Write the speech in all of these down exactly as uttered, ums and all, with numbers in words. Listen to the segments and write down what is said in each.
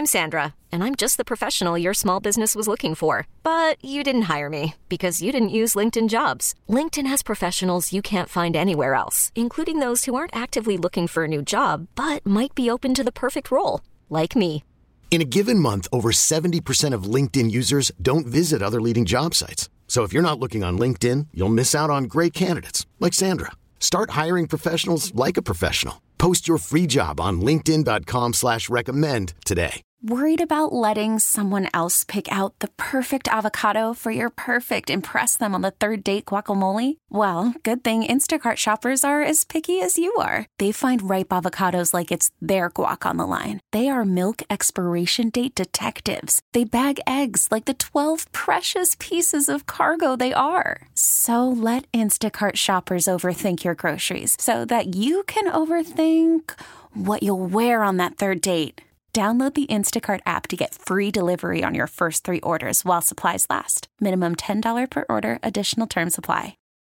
I'm Sandra, and I'm just the professional your small business was looking for. But you didn't hire me because you didn't use LinkedIn Jobs. LinkedIn has professionals you can't find anywhere else, including those who aren't actively looking for a new job, but might be open to the perfect role, like me. In a given month, over seventy percent of LinkedIn users don't visit other leading job sites. So if you're not looking on LinkedIn, you'll miss out on great candidates like Sandra. Start hiring professionals like a professional. Post your free job on linkedin.com slash recommend today. Worried about letting someone else pick out the perfect avocado for your perfect impress them on the third date guacamole? Well, good thing Instacart shoppers are as picky as you are. They find ripe avocados like it's their guac on the line. They are milk expiration date detectives. They bag eggs like the twelve precious pieces of cargo they are. So let Instacart shoppers overthink your groceries so that you can overthink what you'll wear on that third date. Download the Instacart app to get free delivery on your first three orders while supplies last. Minimum ten dollars per order. Additional terms apply.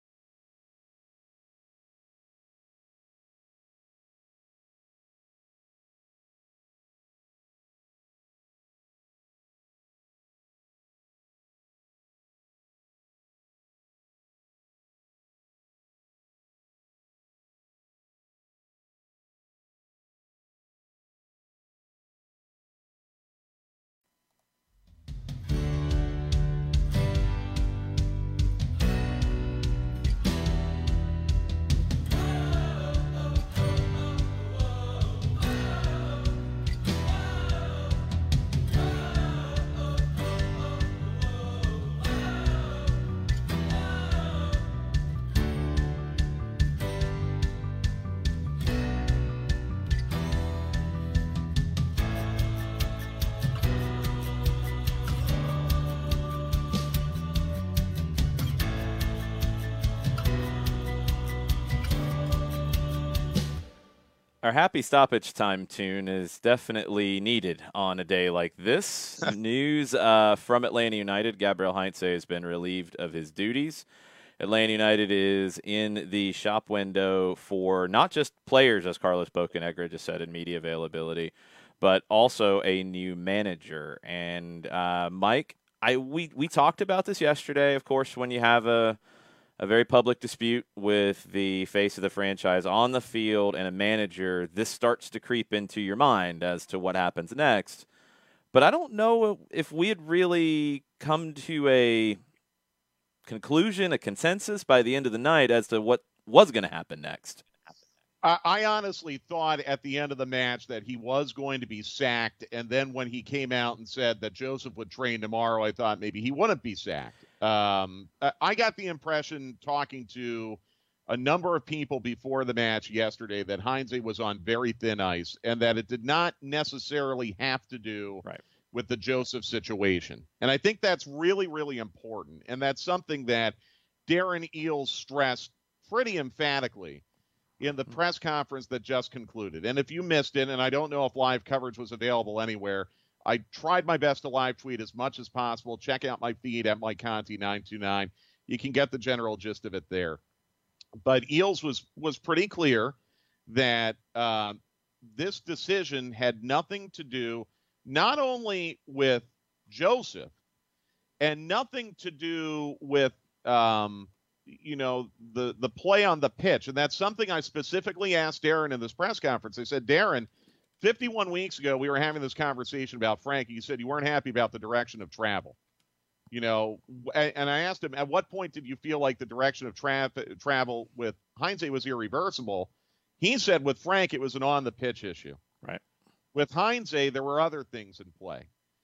Our happy stoppage time tune is definitely needed on a day like this. News uh, from Atlanta United. Gabriel Heinze has been relieved of his duties. Atlanta United is in the shop window for not just players, as Carlos Bocanegra just said in media availability, but also a new manager. And uh, Mike, I we, we talked about this yesterday, of course, when you have a a very public dispute with the face of the franchise on the field and a manager, this starts to creep into your mind as to what happens next. But I don't know if we had really come to a conclusion, a consensus by the end of the night as to what was going to happen next. I, I honestly thought at the end of the match that he was going to be sacked. And then when he came out and said that Joseph would train tomorrow, I thought maybe he wouldn't be sacked. Um, I got the impression talking to a number of people before the match yesterday that Heinze was on very thin ice and that it did not necessarily have to do right. with the Joseph situation. And I think that's really, really important. And that's something that Darren Eales stressed pretty emphatically in the press conference that just concluded. And if you missed it, and I don't know if live coverage was available anywhere, I tried my best to live tweet as much as possible. Check out my feed at Mike Conti nine two nine. You can get the general gist of it there. But Eales was was pretty clear that uh, this decision had nothing to do not only with Joseph and nothing to do with um, you know the the play on the pitch. And that's something I specifically asked Darren in this press conference. I said, Darren, fifty-one weeks ago, we were having this conversation about Frankie. You said you weren't happy about the direction of travel. You know, and I asked him, at what point did you feel like the direction of tra- travel with Heinze was irreversible? He said with Frank, it was an on-the-pitch issue. Right. With Heinze, there were other things in play.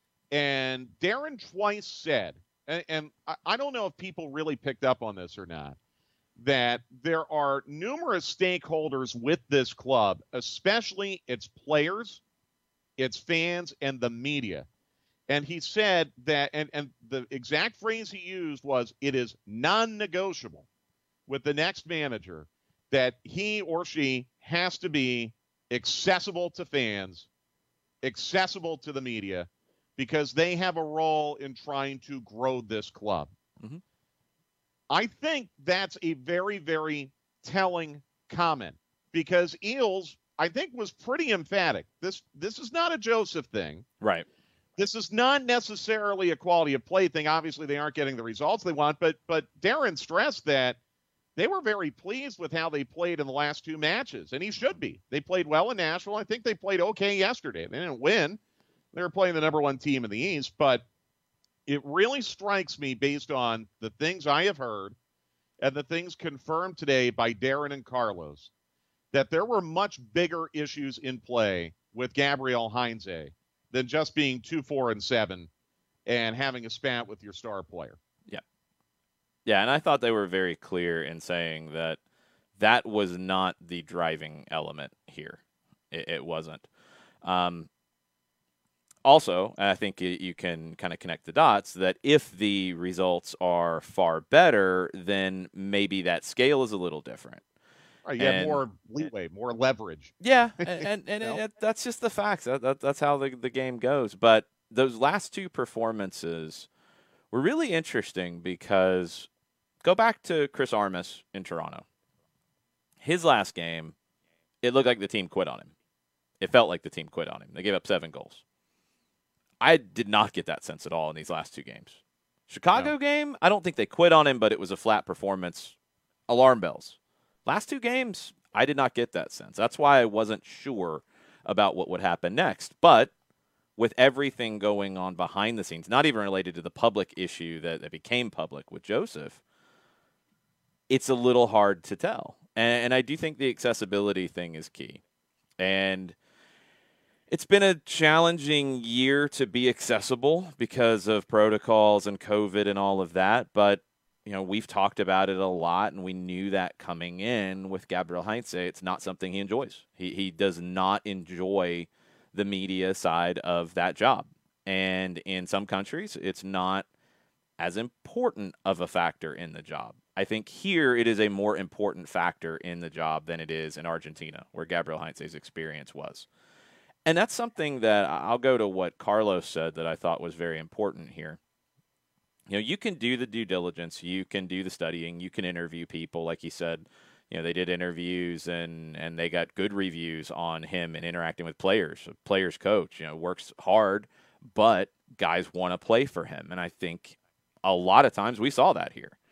And Darren twice said, and, and I don't know if people really picked up on this or not, that there are numerous stakeholders with this club, especially its players, its fans, and the media. And he said that, and, and the exact phrase he used was, it is non-negotiable with the next manager that he or she has to be accessible to fans, accessible to the media, because they have a role in trying to grow this club. Mm-hmm. I think that's a very, very telling comment because Eales, I think was pretty emphatic. This this is not a Joseph thing. Right. This is not necessarily a quality of play thing. Obviously, they aren't getting the results they want, but but Darren stressed that they were very pleased with how they played in the last two matches, and he should be. They played well in Nashville. I think they played okay yesterday. They didn't win. They were playing the number one team in the East, but it really strikes me based on the things I have heard and the things confirmed today by Darren and Carlos that there were much bigger issues in play with Gabriel Heinze than just being two, four, and seven and having a spat with your star player. Yeah. Yeah, and I thought they were very clear in saying that that was not the driving element here. It, it wasn't. Um, also, I think you can kind of connect the dots that if the results are far better, then maybe that scale is a little different. Right, you and, have more leeway, more leverage. Yeah, and and, and it, it, that's just the facts. That, that, that's how the, the game goes. But those last two performances were really interesting because go back to Chris Armas in Toronto. His last game, it looked like the team quit on him. It felt like the team quit on him. They gave up seven goals. I did not get that sense at all in these last two games. Chicago no. game, I don't think they quit on him, but it was a flat performance. Alarm bells. Last two games, I did not get that sense. That's why I wasn't sure about what would happen next. But with everything going on behind the scenes, not even related to the public issue that, that became public with Joseph, it's a little hard to tell. And, and I do think the accessibility thing is key. And it's been a challenging year to be accessible because of protocols and COVID and all of that. But you know, we've talked about it a lot, and we knew that coming in with Gabriel Heinze. It's not something he enjoys. He he does not enjoy the media side of that job. And in some countries, it's not as important of a factor in the job. I think here it is a more important factor in the job than it is in Argentina, where Gabriel Heinze's experience was. And that's something that I'll go to what Carlos said that I thought was very important here. You know, you can do the due diligence, you can do the studying, you can interview people. Like he said, you know, they did interviews and, and they got good reviews on him and interacting with players. A players coach, you know, works hard, but guys want to play for him. And I think a lot of times we saw that here.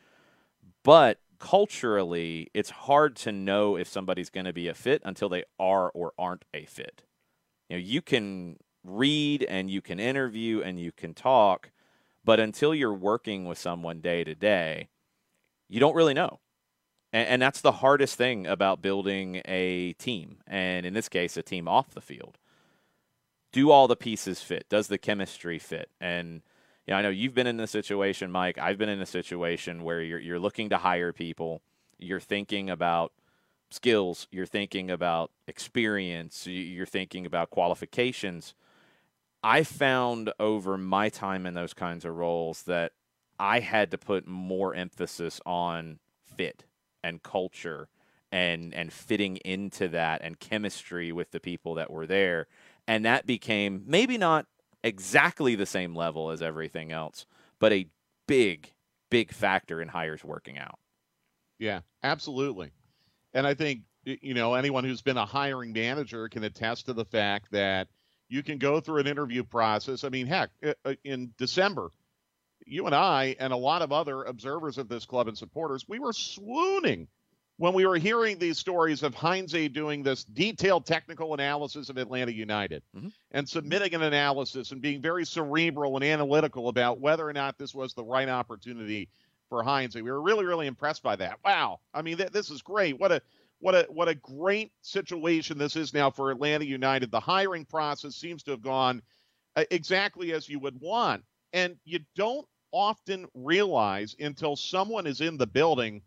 But culturally, it's hard to know if somebody's going to be a fit until they are or aren't a fit. You know, you can read and you can interview and you can talk, but until you're working with someone day to day, you don't really know. And, and that's the hardest thing about building a team, and in this case, a team off the field. Do all the pieces fit? Does the chemistry fit? And you know, I know you've been in this situation, Mike. I've been in a situation where you're you're looking to hire people. You're thinking about skills. You're thinking about experience. You're thinking about qualifications. I found over my time in those kinds of roles that I had to put more emphasis on fit and culture and and fitting into that and chemistry with the people that were there. And that became maybe not exactly the same level as everything else, but a big, big factor in hires working out. Yeah, absolutely. And I think, you know, anyone who's been a hiring manager can attest to the fact that you can go through an interview process. I mean, heck, in December, you and I and a lot of other observers of this club and supporters, we were swooning when we were hearing these stories of Heinze doing this detailed technical analysis of Atlanta United mm-hmm. and submitting an analysis and being very cerebral and analytical about whether or not this was the right opportunity for Heinze. We were really, really impressed by that. Wow. I mean, th- this is great. What a What a what a great situation this is now for Atlanta United. The hiring process seems to have gone uh, exactly as you would want. And you don't often realize until someone is in the building,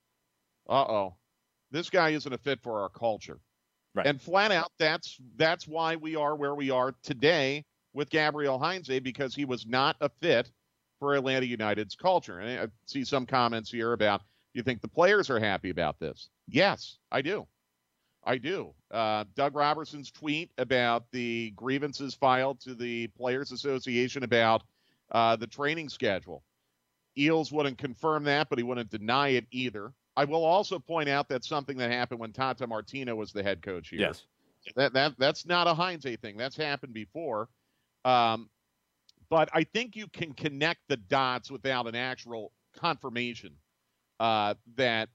uh-oh, this guy isn't a fit for our culture. Right. And flat out, that's that's why we are where we are today with Gabriel Heinze, because he was not a fit for Atlanta United's culture. And I see some comments here about, do you think the players are happy about this? Yes, I do. I do. Uh, Doug Robertson's tweet about the grievances filed to the Players Association about uh, the training schedule. Eels wouldn't confirm that, but he wouldn't deny it either. I will also point out that's something that happened when Tata Martino was the head coach here. Yes. That that that's not a Heinze thing. That's happened before. Um, but I think you can connect the dots without an actual confirmation uh, that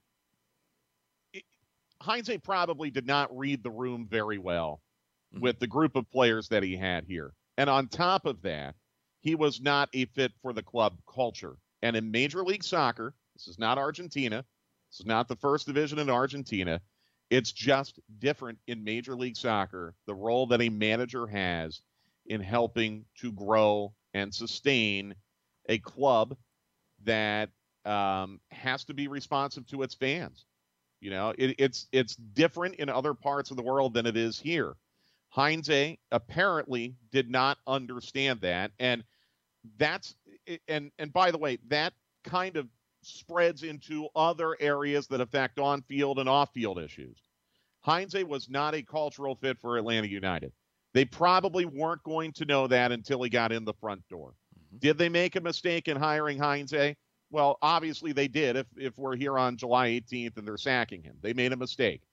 it, Heinze probably did not read the room very well mm-hmm. with the group of players that he had here. And on top of that, he was not a fit for the club culture. And in Major League Soccer, this is not Argentina. This is not the first division in Argentina. It's just different in Major League Soccer, the role that a manager has in helping to grow and sustain a club that um, has to be responsive to its fans. You know, it, it's it's different in other parts of the world than it is here. Heinze apparently did not understand that, and that's and and by the way, that kind of spreads into other areas that affect on-field and off-field issues. Heinze was not a cultural fit for Atlanta United. They probably weren't going to know that until he got in the front door. Mm-hmm. Did they make a mistake in hiring Heinze? Well, obviously they did if, if we're here on July eighteenth and they're sacking him. They made a mistake.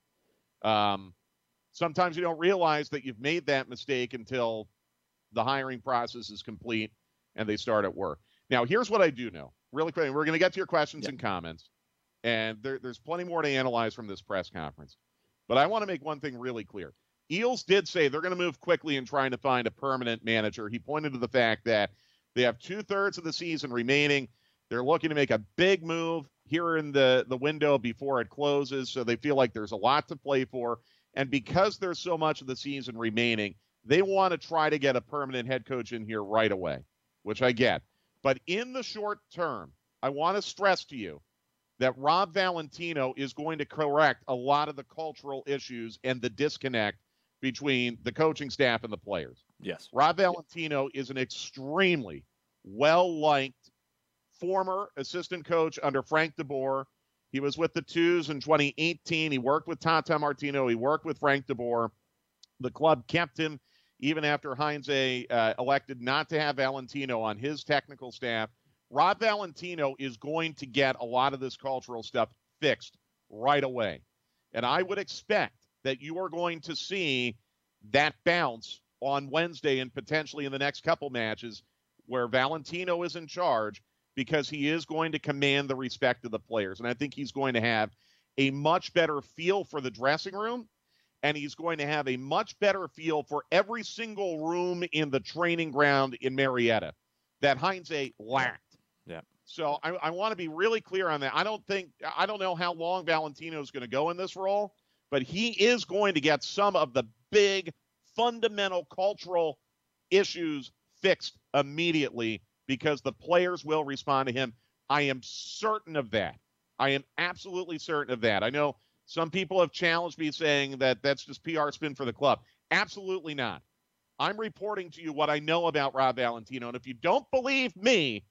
Um, sometimes you don't realize that you've made that mistake until the hiring process is complete and they start at work. Now, here's what I do know. Really quick, we're going to get to your questions yep. and comments, and there, there's plenty more to analyze from this press conference. But I want to make one thing really clear. Eels did say they're going to move quickly in trying to find a permanent manager. He pointed to the fact that they have two-thirds of the season remaining. They're looking to make a big move here in the, the window before it closes, so they feel like there's a lot to play for. And because there's so much of the season remaining, they want to try to get a permanent head coach in here right away, which I get. But in the short term, I want to stress to you that Rob Valentino is going to correct a lot of the cultural issues and the disconnect between the coaching staff and the players. Yes. Rob Valentino is an extremely well-liked former assistant coach under Frank DeBoer. He was with the Twos in twenty eighteen. He worked with Tata Martino. He worked with Frank DeBoer. The club kept him even after Heinze uh, elected not to have Valentino on his technical staff. Rob Valentino is going to get a lot of this cultural stuff fixed right away. And I would expect that you are going to see that bounce on Wednesday and potentially in the next couple matches where Valentino is in charge, because he is going to command the respect of the players. And I think he's going to have a much better feel for the dressing room, and he's going to have a much better feel for every single room in the training ground in Marietta that Heinze lacked. Yeah. So I, I want to be really clear on that. I don't think, I don't know how long Valentino is going to go in this role, but he is going to get some of the big fundamental cultural issues fixed immediately because the players will respond to him. I am certain of that. I am absolutely certain of that. I know some people have challenged me saying that that's just P R spin for the club. Absolutely not. I'm reporting to you what I know about Rob Valentino. And if you don't believe me,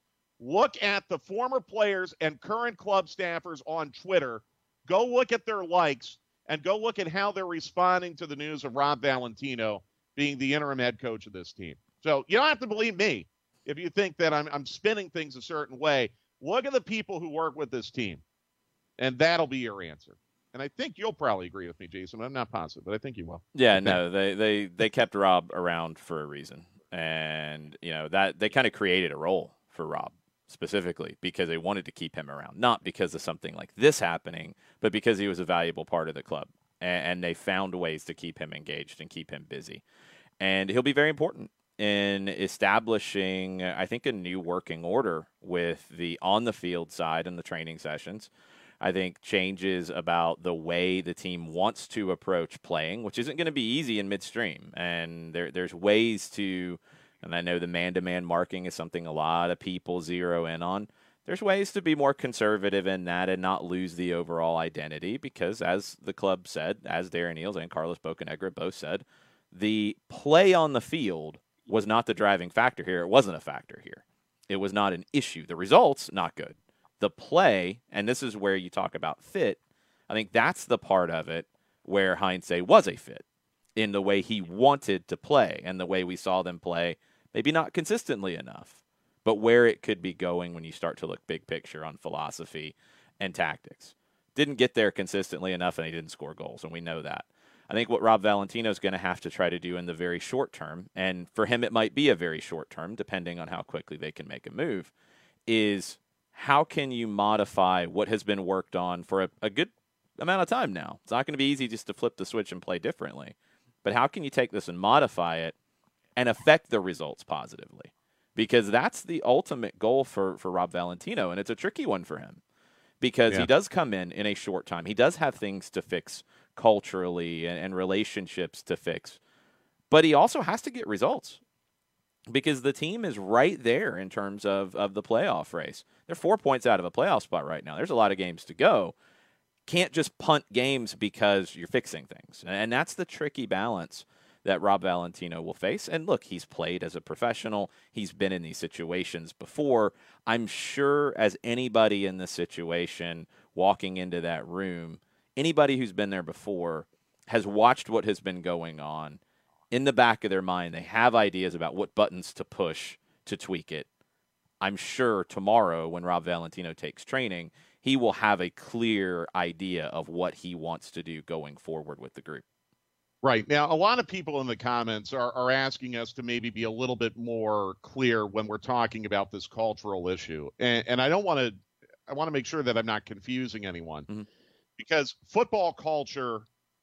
look at the former players and current club staffers on Twitter. Go look at their likes and go look at how they're responding to the news of Rob Valentino being the interim head coach of this team. So you don't have to believe me if you think that I'm, I'm spinning things a certain way. Look at the people who work with this team, and that'll be your answer. And I think you'll probably agree with me, Jason. I'm not positive, but I think you will. Yeah, no, they, they, they kept Rob around for a reason. And, you know, that they kind of created a role for Rob specifically because they wanted to keep him around, not because of something like this happening, but because he was a valuable part of the club. And, and they found ways to keep him engaged and keep him busy. And he'll be very important in establishing, I think, a new working order with the on-the-field side and the training sessions. I think changes about the way the team wants to approach playing, which isn't going to be easy in midstream. And there, there's ways to, and I know the man-to-man marking is something a lot of people zero in on. There's ways to be more conservative in that and not lose the overall identity because, as the club said, as Darren Eales and Carlos Bocanegra both said, the play on the field was not the driving factor here. It wasn't a factor here. It was not an issue. The results, not good. The play, and this is where you talk about fit, I think that's the part of it where Heinze was a fit in the way he wanted to play and the way we saw them play, maybe not consistently enough, but where it could be going when you start to look big picture on philosophy and tactics. Didn't get there consistently enough, and he didn't score goals, and we know that. I think what Rob Valentino is going to have to try to do in the very short term, and for him it might be a very short term, depending on how quickly they can make a move, is how can you modify what has been worked on for a, a good amount of time now? It's not going to be easy just to flip the switch and play differently. But how can you take this and modify it and affect the results positively? Because that's the ultimate goal for, for Rob Valentino, and it's a tricky one for him because yeah. he does come in in a short time. He does have things to fix culturally and, and relationships to fix, but he also has to get results because the team is right there in terms of, of the playoff race. They're four points out of a playoff spot right now. There's a lot of games to go. Can't just punt games because you're fixing things. And that's the tricky balance that Rob Valentino will face. And look, he's played as a professional. He's been in these situations before. I'm sure as anybody in this situation walking into that room, anybody who's been there before has watched what has been going on. In the back of their mind, they have ideas about what buttons to push to tweak it. I'm sure tomorrow when Rob Valentino takes training, he will have a clear idea of what he wants to do going forward with the group. Right. Now, a lot of people in the comments are, are asking us to maybe be a little bit more clear when we're talking about this cultural issue. And, and I don't want to, I want to make sure that I'm not confusing anyone mm-hmm. because football culture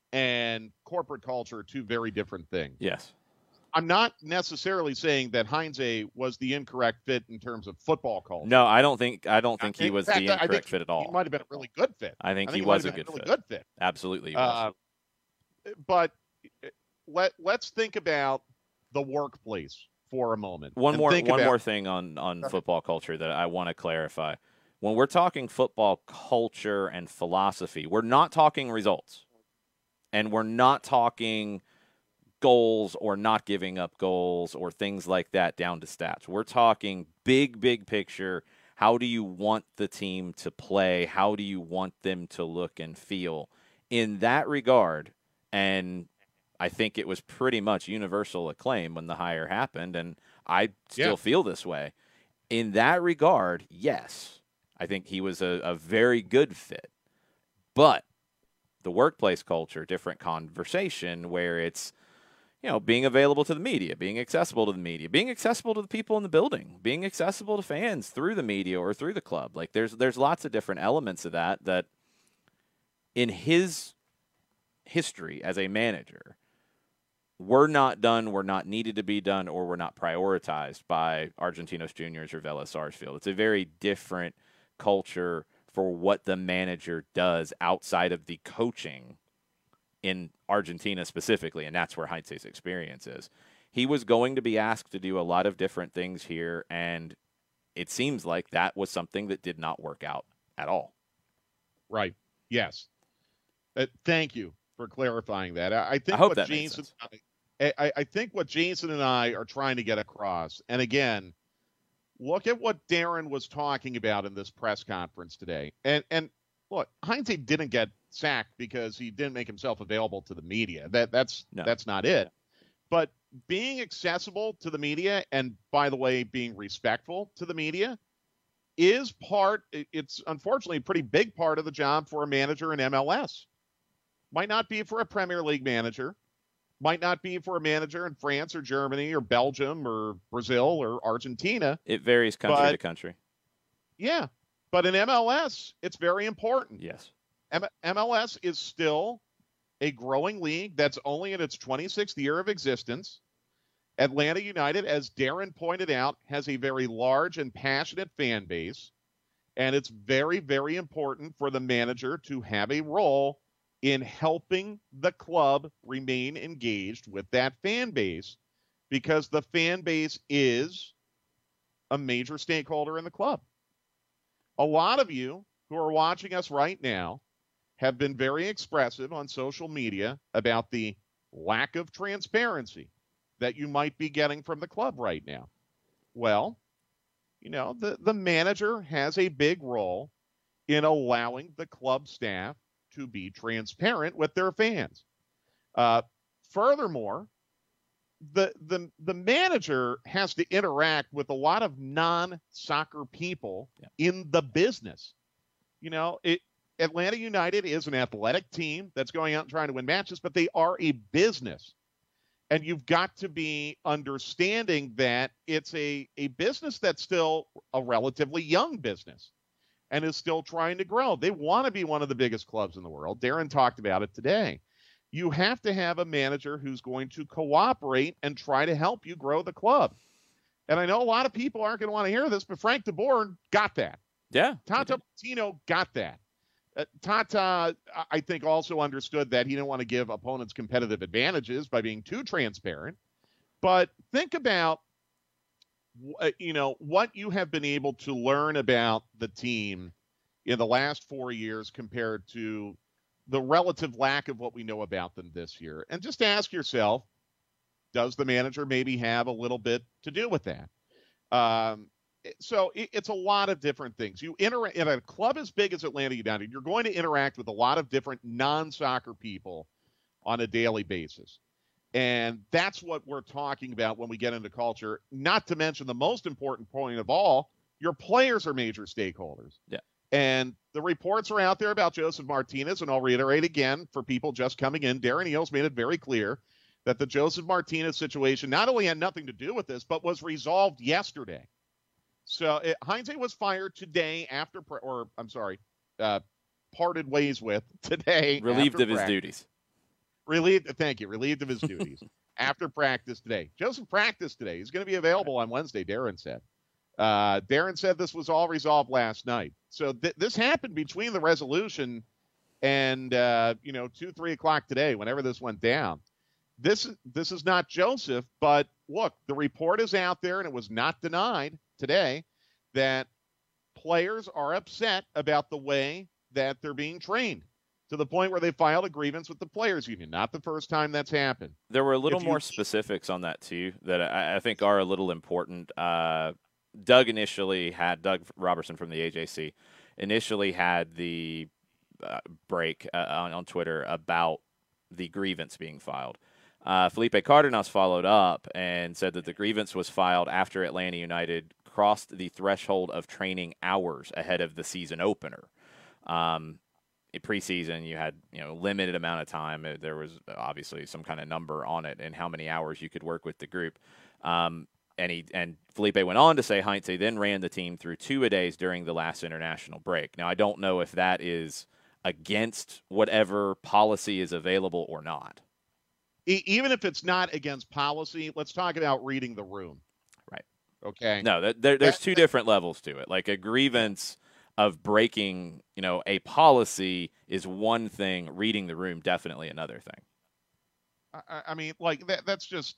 and corporate culture are two very different things. Yes. I'm not necessarily saying that Heinze was the incorrect fit in terms of football culture. No, I don't think I don't think he was fact, the incorrect fit at all. He might have been a really good fit. I think, I he, think he was a good, good, really fit. good fit. Absolutely, he was. Uh, but let let's think about the workplace for a moment. One more one about, more thing on on football culture that I want to clarify. When we're talking football culture and philosophy, we're not talking results, and we're not talking goals or not giving up goals or things like that down to stats. We're talking big, big picture. How do you want the team to play? How do you want them to look and feel? In that regard, and I think it was pretty much universal acclaim when the hire happened, and I still yeah. feel this way. In that regard, yes, I think he was a, a very good fit. But the workplace culture, different conversation where it's, you know, being available to the media, being accessible to the media, being accessible to the people in the building, being accessible to fans through the media or through the club. Like there's there's lots of different elements of that that in his history as a manager were not done, were not needed to be done, or were not prioritized by Argentinos Juniors or Vélez Sarsfield. It's a very different culture for what the manager does outside of the coaching in Argentina specifically, and that's where Heinze's experience is. He was going to be asked to do a lot of different things here, and it seems like that was something that did not work out at all. Right. Yes. Uh, thank you for clarifying that. I, I think I hope what that Jason, makes I, I, I think what Jason and I are trying to get across, and again, look at what Darren was talking about in this press conference today. And and look, Heinze didn't get sacked because he didn't make himself available to the media. That that's no. that's not it. But being accessible to the media, and by the way, being respectful to the media, is part. It's unfortunately a pretty big part of the job for a manager in M L S. Might not be for a Premier League manager. Might not be for a manager in France or Germany or Belgium or Brazil or Argentina. It varies country but, to country. Yeah, but in M L S, it's very important. Yes. M- MLS is still a growing league that's only in its twenty-sixth year of existence. Atlanta United, as Darren pointed out, has a very large and passionate fan base, and it's very, very important for the manager to have a role in helping the club remain engaged with that fan base, because the fan base is a major stakeholder in the club. A lot of you who are watching us right now have been very expressive on social media about the lack of transparency that you might be getting from the club right now. Well, you know, the, the manager has a big role in allowing the club staff to be transparent with their fans. Uh, furthermore, the, the, the manager has to interact with a lot of non-soccer people yeah. in the business. You know, it, Atlanta United is an athletic team that's going out and trying to win matches, but they are a business. And you've got to be understanding that it's a, a business that's still a relatively young business and is still trying to grow. They want to be one of the biggest clubs in the world. Darren talked about it today. You have to have a manager who's going to cooperate and try to help you grow the club. And I know a lot of people aren't going to want to hear this, but Frank DeBoer got that. Yeah. Tata Martino got that. Uh, Tata, I think, also understood that he didn't want to give opponents competitive advantages by being too transparent. But think about, uh, you know, what you have been able to learn about the team in the last four years compared to the relative lack of what we know about them this year. And just ask yourself, does the manager maybe have a little bit to do with that? Um, So it's a lot of different things. You interact in a club as big as Atlanta United, you're going to interact with a lot of different non-soccer people on a daily basis. And that's what we're talking about when we get into culture, not to mention the most important point of all, your players are major stakeholders. Yeah. And the reports are out there about Joseph Martinez, and I'll reiterate again for people just coming in, Darren Eales made it very clear that the Joseph Martinez situation not only had nothing to do with this, but was resolved yesterday. So it, Heinze was fired today after, or I'm sorry, uh, parted ways with today. Relieved of practice. his duties. Relieved, thank you, relieved of his duties after practice today. Joseph practiced today. He's going to be available on Wednesday, Darren said. Uh, Darren said this was all resolved last night. So th- this happened between the resolution and, uh, you know, two, three o'clock today, whenever this went down. This, this is not Joseph, but look, the report is out there, and it was not denied today that players are upset about the way that they're being trained to the point where they filed a grievance with the players union. Not the first time that's happened. There were a little If more you- specifics on that too that I, I think are a little important. Uh, Doug initially had Doug Robertson from the A J C initially had the uh, break uh, on, on Twitter about the grievance being filed. Uh, Felipe Cardenas followed up and said that the grievance was filed after Atlanta United crossed the threshold of training hours ahead of the season opener. Um, in preseason, you had you know limited amount of time. There was obviously some kind of number on it and how many hours you could work with the group. Um, and he and Felipe went on to say Heinze then ran the team through two-a-days during the last international break. Now, I don't know if that is against whatever policy is available or not. Even if it's not against policy, let's talk about reading the room. Right. Okay. No, there, there's That- two different levels to it. Like a grievance of breaking, you know, a policy is one thing. Reading the room, definitely another thing. I, I mean, like that, that's just,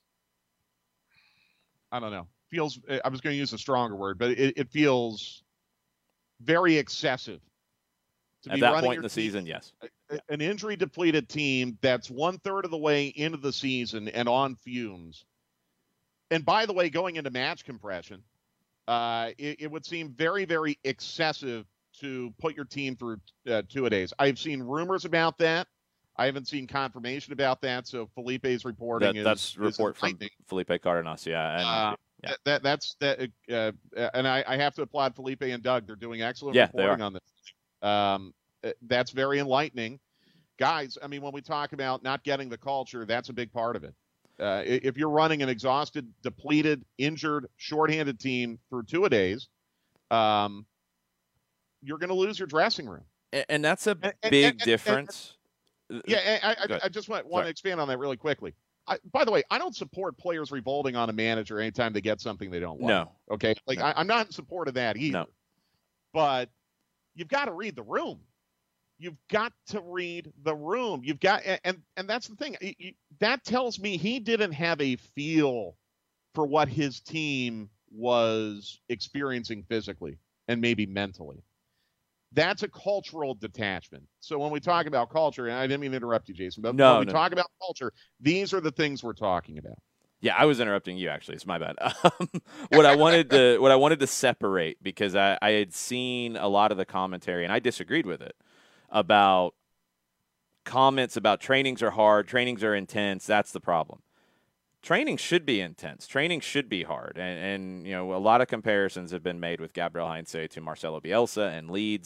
I don't know. Feels, I was going to use a stronger word, but it, it feels very excessive. To At be that running point your in the team- season, yes. an injury depleted team that's one third of the way into the season and on fumes. And by the way, going into match compression, uh, it, it would seem very, very excessive to put your team through uh, two-a-days. I've seen rumors about that. I haven't seen confirmation about that. So Felipe's reporting That, is that's is report from enlightening. Felipe Cardenas, yeah. And, Uh, yeah. That, that that's that, uh, and I, I have to applaud Felipe and Doug. They're doing excellent Yeah, they reporting are. on this. Um, uh, that's very enlightening, guys. I mean, when we talk about not getting the culture, that's a big part of it. Uh, i- if you're running an exhausted, depleted, injured, shorthanded team through two-a-days, um, you're going to lose your dressing room. And, and that's a And- and- big and- and- difference. Yeah, I, Go I, ahead. I just want, want Sorry. to expand on that really quickly. I, by the way, I don't support players revolting on a manager anytime they get something they don't want. No. Okay, like No. I, I'm not in support of that either. No. But you've got to read the room. You've got to read the room. You've got, and and that's the thing. You- you- that tells me he didn't have a feel for what his team was experiencing physically and maybe mentally. That's a cultural detachment. So when we talk about culture, and I didn't mean to interrupt you, Jason, but No, when we no. talk about culture, these are the things we're talking about. Yeah, I was interrupting you. Actually, it's my bad. Um, what I wanted to what I wanted to separate because I, I had seen a lot of the commentary and I disagreed with it about comments about trainings are hard, trainings are intense. That's the problem. Training should be intense. Training should be hard, and, and you know a lot of comparisons have been made with Gabriel Heinze to Marcelo Bielsa and Leeds,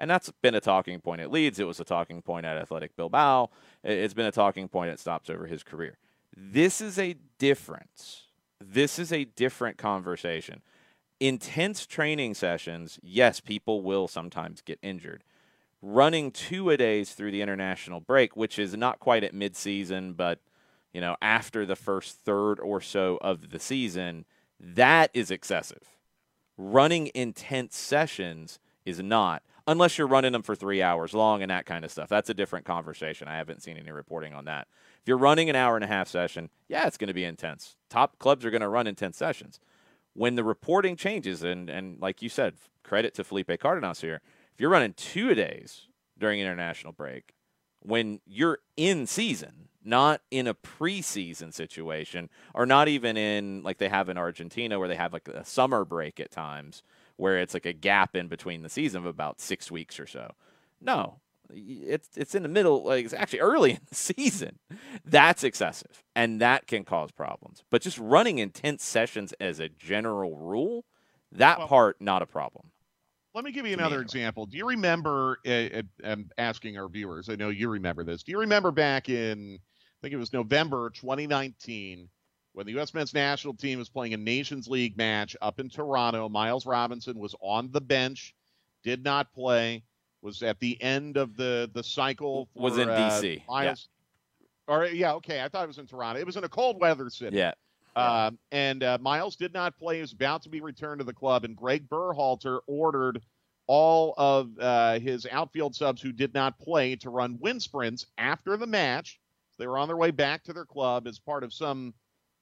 And that's been a talking point at Leeds. It was a talking point at Athletic Bilbao. It's been a talking point at stops over his career. This is a difference. This is a different conversation. Intense training sessions, yes, people will sometimes get injured. Running two-a-days through the international break, which is not quite at midseason, but you know, after the first third or so of the season, that is excessive. Running intense sessions is not, unless you're running them for three hours long and that kind of stuff. That's a different conversation. I haven't seen any reporting on that. If you're running an hour and a half session, yeah, it's going to be intense. Top clubs are going to run intense sessions. When the reporting changes, and, and like you said, credit to Felipe Cardenas here, if you're running two-a-days during international break, when you're in season, not in a preseason situation, or not even in like they have in Argentina where they have like a summer break at times where it's like a gap in between the season of about six weeks or so. No, it's it's in the middle, like it's actually early in the season. That's excessive, and that can cause problems. But just running intense sessions as a general rule, that well, part, not a problem. Let me give you another example. Do you remember, uh, I'm asking our viewers, I know you remember this. Do you remember back in, I think it was November twenty nineteen, when the U S men's national team was playing a Nations League match up in Toronto? Miles Robinson was on the bench, did not play, was at the end of the, the cycle. For, was in D C. Uh, Miles. Yeah. Or, yeah, okay, I thought it was in Toronto. It was in a cold weather city. Yeah. Um, and uh, Miles did not play. He was about to be returned to the club, and Greg Berhalter ordered all of uh, his outfield subs who did not play to run wind sprints after the match. They were on their way back to their club as part of some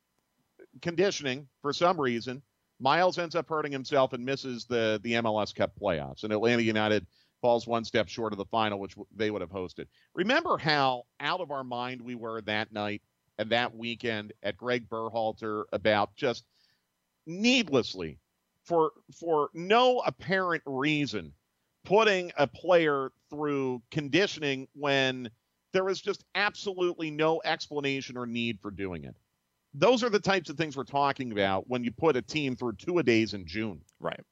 conditioning for some reason. Miles ends up hurting himself and misses the, the M L S Cup playoffs, and Atlanta United falls one step short of the final, which they would have hosted. Remember how out of our mind we were that night and that weekend at Greg Berhalter about just needlessly, for for no apparent reason, putting a player through conditioning when there was just absolutely no explanation or need for doing it. Those are the types of things we're talking about when you put a team through two-a-days in June. Right.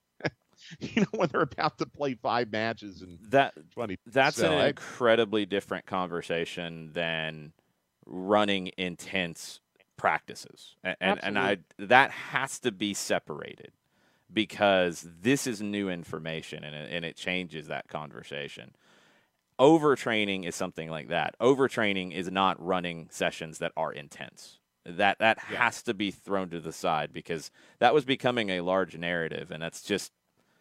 You know, when they're about to play five matches in that, twenty. That's so an I, incredibly different conversation than running intense practices. And, and, and I that has to be separated because this is new information and it, and it changes that conversation. Overtraining is something like that. Overtraining is not running sessions that are intense. That that yeah. has to be thrown to the side because that was becoming a large narrative, and that's just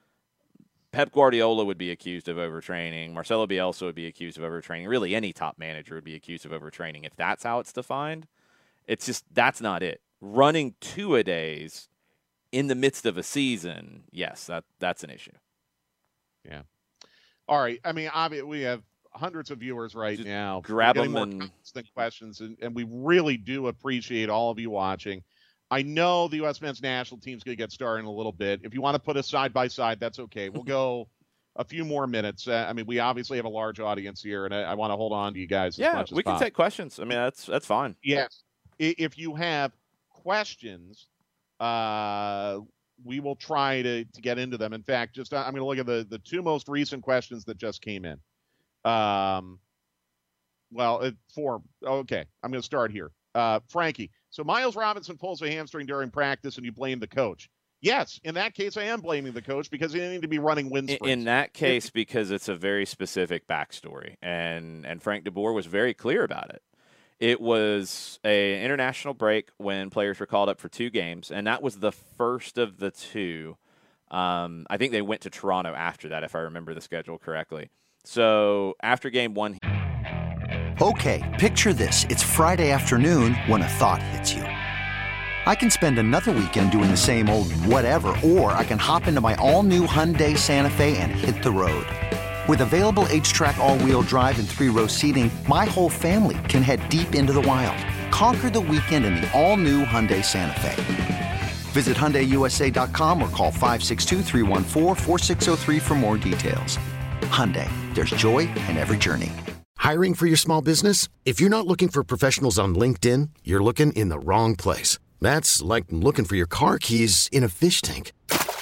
Pep Guardiola would be accused of overtraining. Marcelo Bielsa would be accused of overtraining. Really, any top manager would be accused of overtraining. If that's how it's defined, it's just that's not it. Running two-a-days in the midst of a season, yes, that that's an issue. Yeah. All right. I mean, obviously, we have hundreds of viewers right just now. Grab them and questions, and, and we really do appreciate all of you watching. I know the U S men's national team's going to get started in a little bit. If you want to put us side by side, that's okay. We'll go a few more minutes. Uh, I mean, we obviously have a large audience here, and I, I want to hold on to you guys as yeah, much as we can possible. take questions. I mean, that's that's fine. Yes. If you have questions, uh, we will try to, to get into them. In fact, just I'm going to look at the, the two most recent questions that just came in. Um, well, it, four. Okay, I'm going to start here. Uh, Frankie, so Miles Robinson pulls a hamstring during practice and you blame the coach. Yes, in that case, I am blaming the coach because he didn't need to be running wind sprints. In that case, because it's a very specific backstory, and, and Frank de Boer was very clear about it. It was an international break when players were called up for two games, and that was the first of the two. Um, I think they went to Toronto after that, if I remember the schedule correctly. So after game one. Okay, picture this. It's Friday afternoon when a thought hits you. I can spend another weekend doing the same old whatever, or I can hop into my all-new Hyundai Santa Fe and hit the road. With available H-Track all-wheel drive and three-row seating, my whole family can head deep into the wild. Conquer the weekend in the all-new Hyundai Santa Fe. Visit Hyundai U S A dot com or call five six two, three one four, four six zero three for more details. Hyundai, there's joy in every journey. Hiring for your small business? If you're not looking for professionals on LinkedIn, you're looking in the wrong place. That's like looking for your car keys in a fish tank.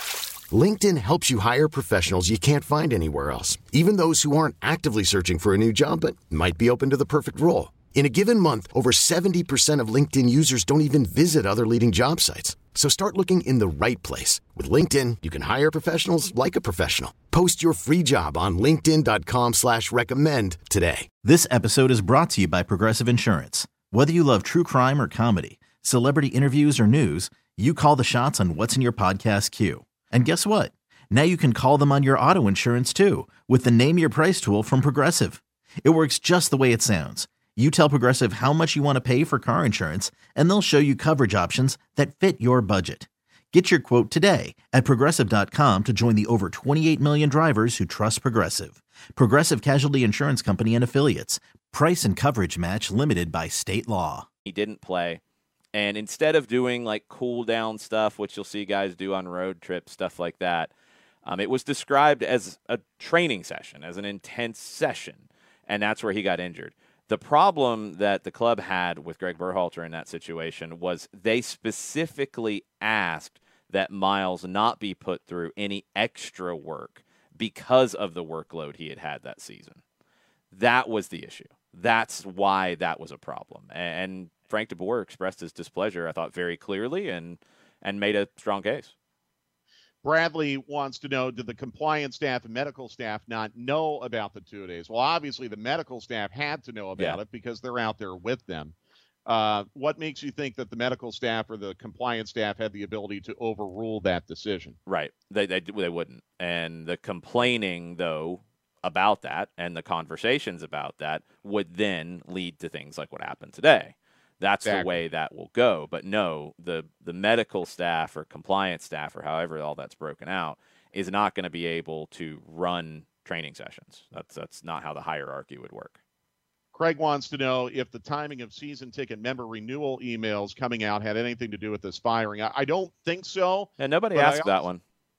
LinkedIn helps you hire professionals you can't find anywhere else, even those who aren't actively searching for a new job but might be open to the perfect role. In a given month, over seventy percent of LinkedIn users don't even visit other leading job sites. So start looking in the right place. With LinkedIn, you can hire professionals like a professional. Post your free job on linkedin.com slash recommend today. This episode is brought to you by Progressive Insurance. Whether you love true crime or comedy, celebrity interviews or news, you call the shots on what's in your podcast queue. And guess what? Now you can call them on your auto insurance too with the Name Your Price tool from Progressive. It works just the way it sounds. You tell Progressive how much you want to pay for car insurance, and they'll show you coverage options that fit your budget. Get your quote today at Progressive dot com to join the over twenty-eight million drivers who trust Progressive. Progressive Casualty Insurance Company and Affiliates. Price and coverage match limited by state law. He didn't play. And instead of doing like cool down stuff, which you'll see guys do on road trips, stuff like that, um, it was described as a training session, as an intense session. And that's where he got injured. The problem that the club had with Greg Berhalter in that situation was they specifically asked that Miles not be put through any extra work because of the workload he had had that season. That was the issue. That's why that was a problem. And Frank DeBoer expressed his displeasure, I thought, very clearly and and made a strong case. Bradley wants to know, did the compliance staff and medical staff not know about the two-a-days? Well, obviously the medical staff had to know about yeah. it because they're out there with them. Uh, what makes you think that the medical staff or the compliance staff had the ability to overrule that decision? Right. They, they, they wouldn't. And the complaining, though, about that and the conversations about that would then lead to things like what happened today. That's exactly the way that will go. But no, the, the medical staff or compliance staff or however all that's broken out is not going to be able to run training sessions. That's that's not how the hierarchy would work. Craig wants to know if the timing of season ticket member renewal emails coming out had anything to do with this firing. I, I don't think so. And nobody asked also, that one.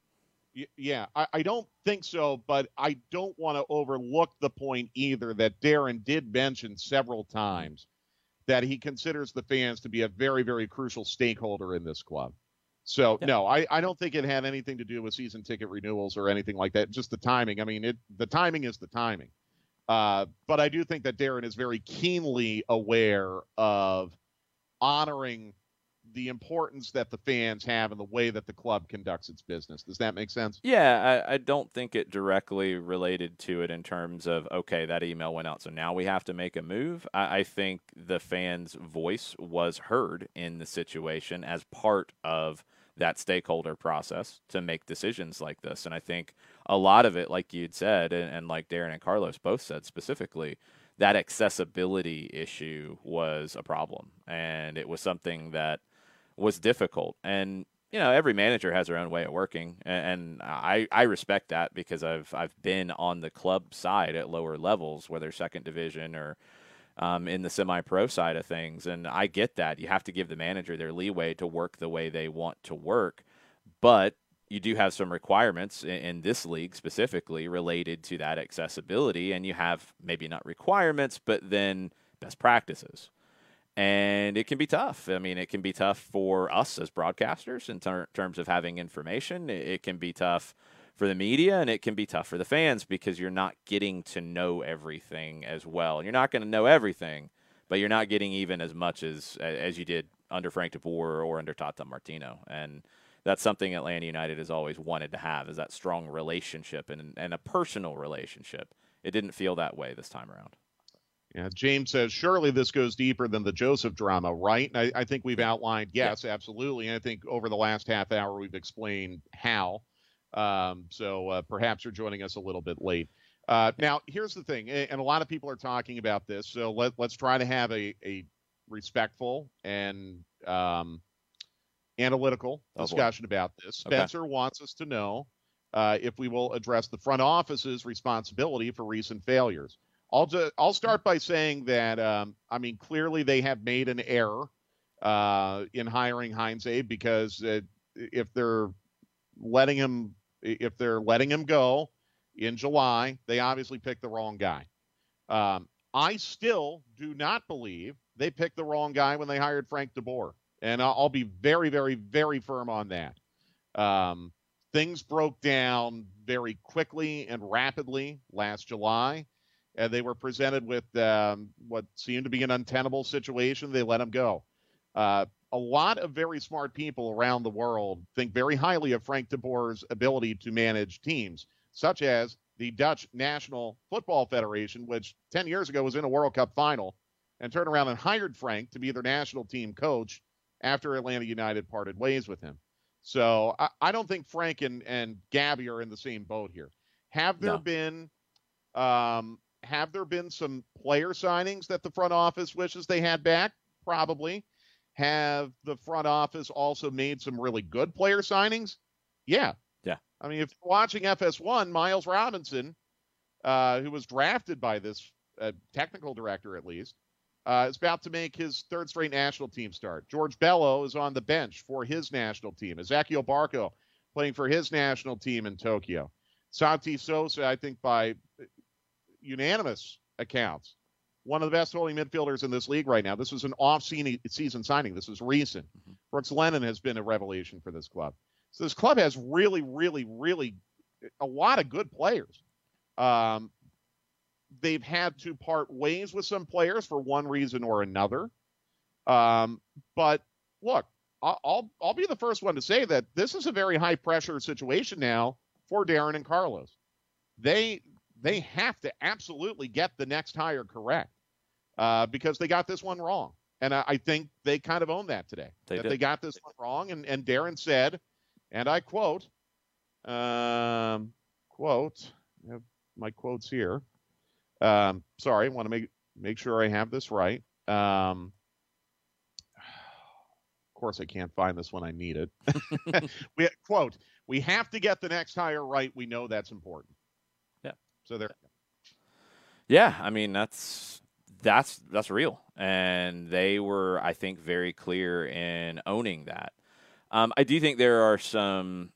Yeah, I, I don't think so, but I don't want to overlook the point either that Darren did mention several times that he considers the fans to be a very, very crucial stakeholder in this club. So, yeah. no, I, I don't think it had anything to do with season ticket renewals or anything like that, just the timing. I mean, it the timing is the timing. Uh, but I do think that Darren is very keenly aware of honoring the importance that the fans have in the way that the club conducts its business. Does that make sense? Yeah, I, I don't think it directly related to it in terms of, okay, that email went out, so now we have to make a move. I, I think the fans' voice was heard in the situation as part of that stakeholder process to make decisions like this. And I think a lot of it, like you'd said, and, and like Darren and Carlos both said specifically, that accessibility issue was a problem. And it was something that was difficult. And, you know, every manager has their own way of working. And, and I, I respect that because I've I've been on the club side at lower levels, whether second division or um, in the semi-pro side of things. And I get that. You have to give the manager their leeway to work the way they want to work. But you do have some requirements in, in this league specifically related to that accessibility. And you have maybe not requirements, but then best practices. And it can be tough. I mean, it can be tough for us as broadcasters in ter- terms of having information. It, it can be tough for the media, and it can be tough for the fans because you're not getting to know everything as well. You're not going to know everything, but you're not getting even as much as as you did under Frank DeBoer or under Tata Martino. And that's something Atlanta United has always wanted to have, is that strong relationship and, and a personal relationship. It didn't feel that way this time around. Yeah, James says, surely this goes deeper than the Joseph drama, right? And I, I think we've outlined, yes, yeah. absolutely. And I think over the last half hour, we've explained how. Um, so uh, perhaps you're joining us a little bit late. Uh, now, here's the thing, and a lot of people are talking about this, so let, let's try to have a, a respectful and um, analytical oh, discussion boy. about this. Spencer okay. wants us to know uh, if we will address the front office's responsibility for recent failures. I'll just, I'll start by saying that, um, I mean, clearly they have made an error uh, in hiring Heinz Abe because uh, if they're letting him if they're letting him go in July, they obviously picked the wrong guy. Um, I still do not believe they picked the wrong guy when they hired Frank DeBoer, and I'll, I'll be very, very, very firm on that. Um, things broke down very quickly and rapidly last July, and they were presented with um, what seemed to be an untenable situation. They let him go. Uh, a lot of very smart people around the world think very highly of Frank de Boer's ability to manage teams, such as the Dutch National Football Federation, which ten years ago was in a World Cup final, and turned around and hired Frank to be their national team coach after Atlanta United parted ways with him. So I, I don't think Frank and, and Gabby are in the same boat here. Have there no. been um, have there been some player signings that the front office wishes they had back? Probably. Have the front office also made some really good player signings? Yeah. Yeah. I mean, if you're watching F S one, Miles Robinson, uh, who was drafted by this uh, technical director at least, uh, is about to make his third straight national team start. George Bello is on the bench for his national team. Ezequiel Barco playing for his national team in Tokyo. Santi Sosa, I think by unanimous accounts, one of the best holding midfielders in this league right now. This was an off-season signing. This was recent. Mm-hmm. Brooks Lennon has been a revelation for this club. So this club has really, really, really a lot of good players. Um, they've had to part ways with some players for one reason or another. Um, but look, I'll, I'll I'll be the first one to say that this is a very high-pressure situation now for Darren and Carlos. They they have to absolutely get the next hire correct. Uh, because they got this one wrong. And I, I think they kind of own that today. They that did. They got this one wrong. And, and Darren said, and I quote, um, quote, I have my quotes here. Um, sorry, I want to make make sure I have this right. Um, of course, I can't find this when I need it. we quote, we have to get the next hire right. We know that's important. Yeah. So there. Yeah, I mean, that's... That's that's real, and they were, I think, very clear in owning that. Um, I do think there are some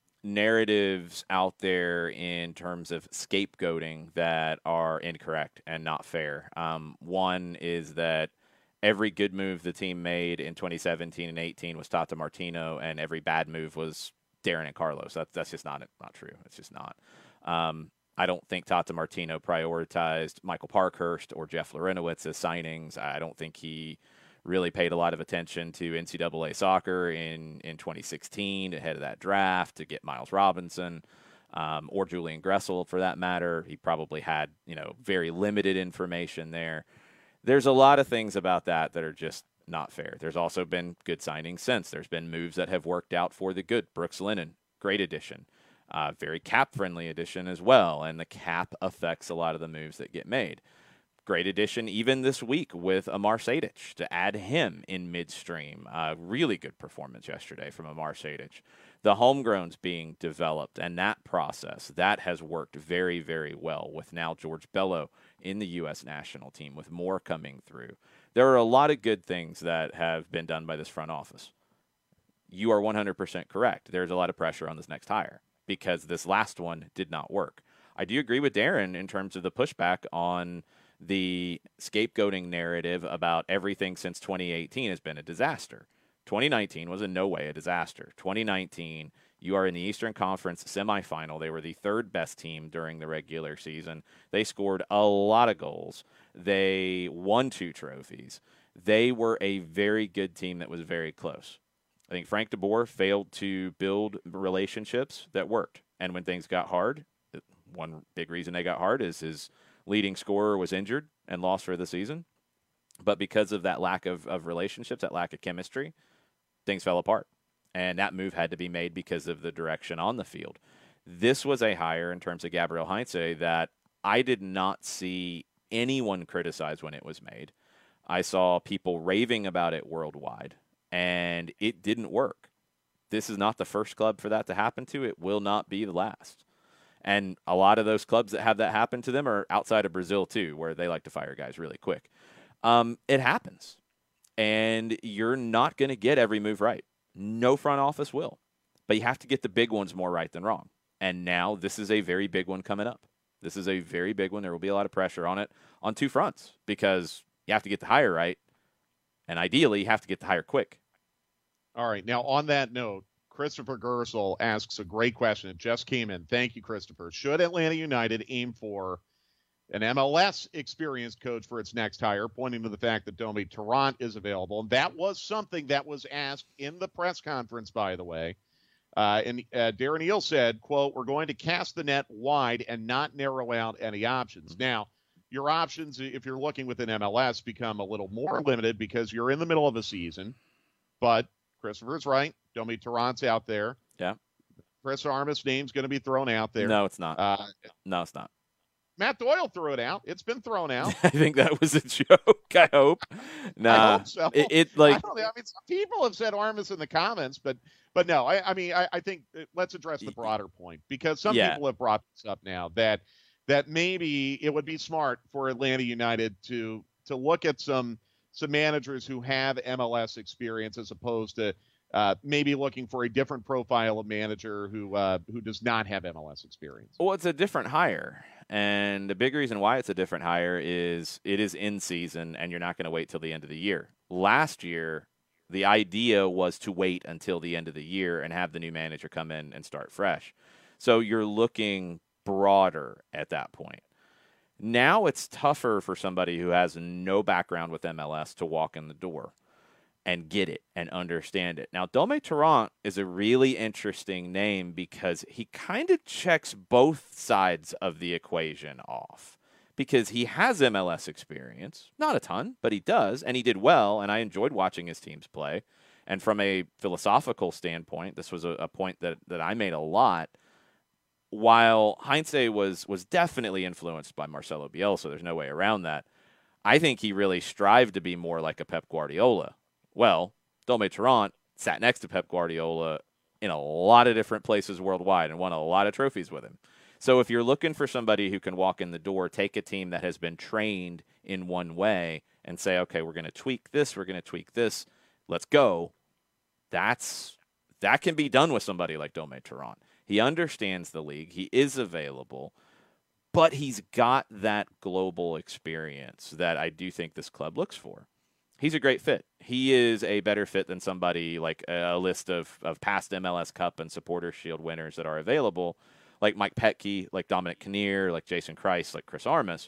narratives out there in terms of scapegoating that are incorrect and not fair. Um, one is that every good move the team made in twenty seventeen and eighteen was Tata Martino, and every bad move was Darren and Carlos. That's that's just not not true. It's just not. Um, I don't think Tata Martino prioritized Michael Parkhurst or Jeff Larentowicz as signings. I don't think he really paid a lot of attention to N C double A soccer in, in twenty sixteen ahead of that draft to get Miles Robinson um, or Julian Gressel for that matter. He probably had, you know, very limited information there. There's a lot of things about that that are just not fair. There's also been good signings since. There's been moves that have worked out for the good. Brooks Lennon, great addition. Uh, very cap-friendly addition as well, and the cap affects a lot of the moves that get made. Great addition even this week with Amar Sejdic to add him in midstream. Uh, really good performance yesterday from Amar Sejdic. The homegrowns being developed, and that process, that has worked very, very well with now George Bello in the U S national team with more coming through. There are a lot of good things that have been done by this front office. You are one hundred percent correct. There's a lot of pressure on this next hire, because this last one did not work. I do agree with Darren in terms of the pushback on the scapegoating narrative about everything since twenty eighteen has been a disaster. twenty nineteen was in no way a disaster. twenty nineteen, you are in the Eastern Conference semifinal. They were the third best team during the regular season. They scored a lot of goals. They won two trophies. They were a very good team that was very close. I think Frank de Boer failed to build relationships that worked. And when things got hard, one big reason they got hard is his leading scorer was injured and lost for the season. But because of that lack of, of relationships, that lack of chemistry, things fell apart. And that move had to be made because of the direction on the field. This was a hire in terms of Gabriel Heinze that I did not see anyone criticize when it was made. I saw people raving about it worldwide. And it didn't work. This is not the first club for that to happen to. It will not be the last. And a lot of those clubs that have that happen to them are outside of Brazil, too, where they like to fire guys really quick. Um, it happens. And you're not going to get every move right. No front office will. But you have to get the big ones more right than wrong. And now this is a very big one coming up. This is a very big one. There will be a lot of pressure on it on two fronts because you have to get the hire right. And ideally, you have to get the hire quick. All right. Now, on that note, Christopher Gersel asks a great question. It just came in. Thank you, Christopher. Should Atlanta United aim for an M L S experienced coach for its next hire, pointing to the fact that Domi Tarrant is available? And that was something that was asked in the press conference, by the way. Uh, and uh, Darren Eales said, quote, "We're going to cast the net wide and not narrow out any options." Now, your options, if you're looking within M L S, become a little more limited because you're in the middle of a season. But Christopher's right. Domi Tarrant's out there. Yeah. Chris Armas' name's going to be thrown out there. No, it's not. Uh, no, it's not. Matt Doyle threw it out. It's been thrown out. I think that was a joke. I hope. Nah, I hope so. It, it like I, don't know. I mean, some people have said Armas in the comments, but but no. I, I mean, I, I think let's address the broader point because some yeah. people have brought this up now that that maybe it would be smart for Atlanta United to to look at some some managers who have M L S experience as opposed to uh, maybe looking for a different profile of manager who uh, who does not have M L S experience. Well, it's a different hire. And the big reason why it's a different hire is it is in season and you're not going to wait till the end of the year. Last year, the idea was to wait until the end of the year and have the new manager come in and start fresh. So you're looking broader at that point. Now it's tougher for somebody who has no background with M L S to walk in the door and get it and understand it. Now, Domi Tarrant is a really interesting name because he kind of checks both sides of the equation off because he has M L S experience, not a ton, but he does, and he did well, and I enjoyed watching his teams play. And from a philosophical standpoint, this was a, a point that, that I made a lot. While Heinze was was definitely influenced by Marcelo Bielsa, there's no way around that, I think he really strived to be more like a Pep Guardiola. Well, Domi Tarrant sat next to Pep Guardiola in a lot of different places worldwide and won a lot of trophies with him. So if you're looking for somebody who can walk in the door, take a team that has been trained in one way and say, okay, we're going to tweak this, we're going to tweak this, let's go, that's that can be done with somebody like Domi Tarrant. He understands the league. He is available, but he's got that global experience that I do think this club looks for. He's a great fit. He is a better fit than somebody like a list of, of past M L S Cup and Supporters Shield winners that are available, like Mike Petke, like Dominic Kinnear, like Jason Kreis, like Chris Armas.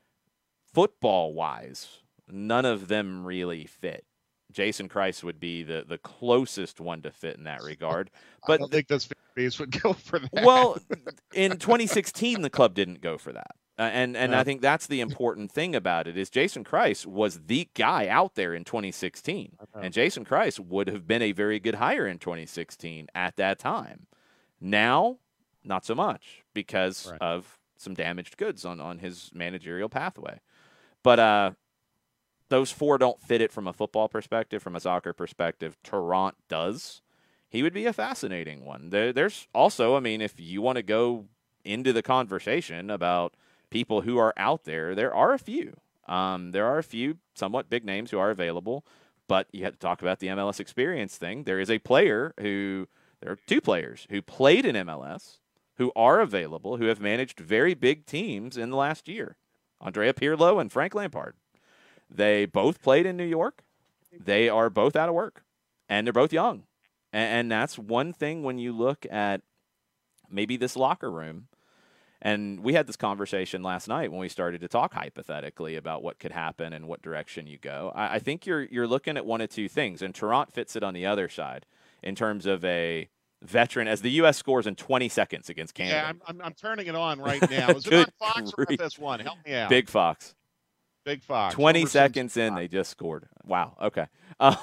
Football-wise, none of them really fit. Jason Kreis would be the, the closest one to fit in that regard. But I don't think this base would go for that. Well, in twenty sixteen, the club didn't go for that. Uh, and and no. I think that's the important thing about it is Jason Kreis was the guy out there in twenty sixteen. And Jason Kreis would have been a very good hire in twenty sixteen at that time. Now, not so much because right. of some damaged goods on, on his managerial pathway. But uh, those four don't fit it from a football perspective, from a soccer perspective. Tarrant does. He would be a fascinating one. There, there's also, I mean, if you want to go into the conversation about people who are out there, there are a few. Um, there are a few somewhat big names who are available, but you have to talk about the M L S experience thing. There is a player who, there are two players who played in M L S, who are available, who have managed very big teams in the last year. Andrea Pirlo and Frank Lampard. They both played in New York. They are both out of work, and they're both young. And, and that's one thing when you look at maybe this locker room. And we had this conversation last night when we started to talk hypothetically about what could happen and what direction you go. I, I think you're you're looking at one of two things, and Tarrant fits it on the other side in terms of a veteran. As the U S scores in twenty seconds against Canada. Yeah, I'm, I'm, I'm turning it on right now. Is it on Fox or F S one? Help me out. Big Fox. Big Fox. twenty seconds in, they just scored. Wow. Okay. Um,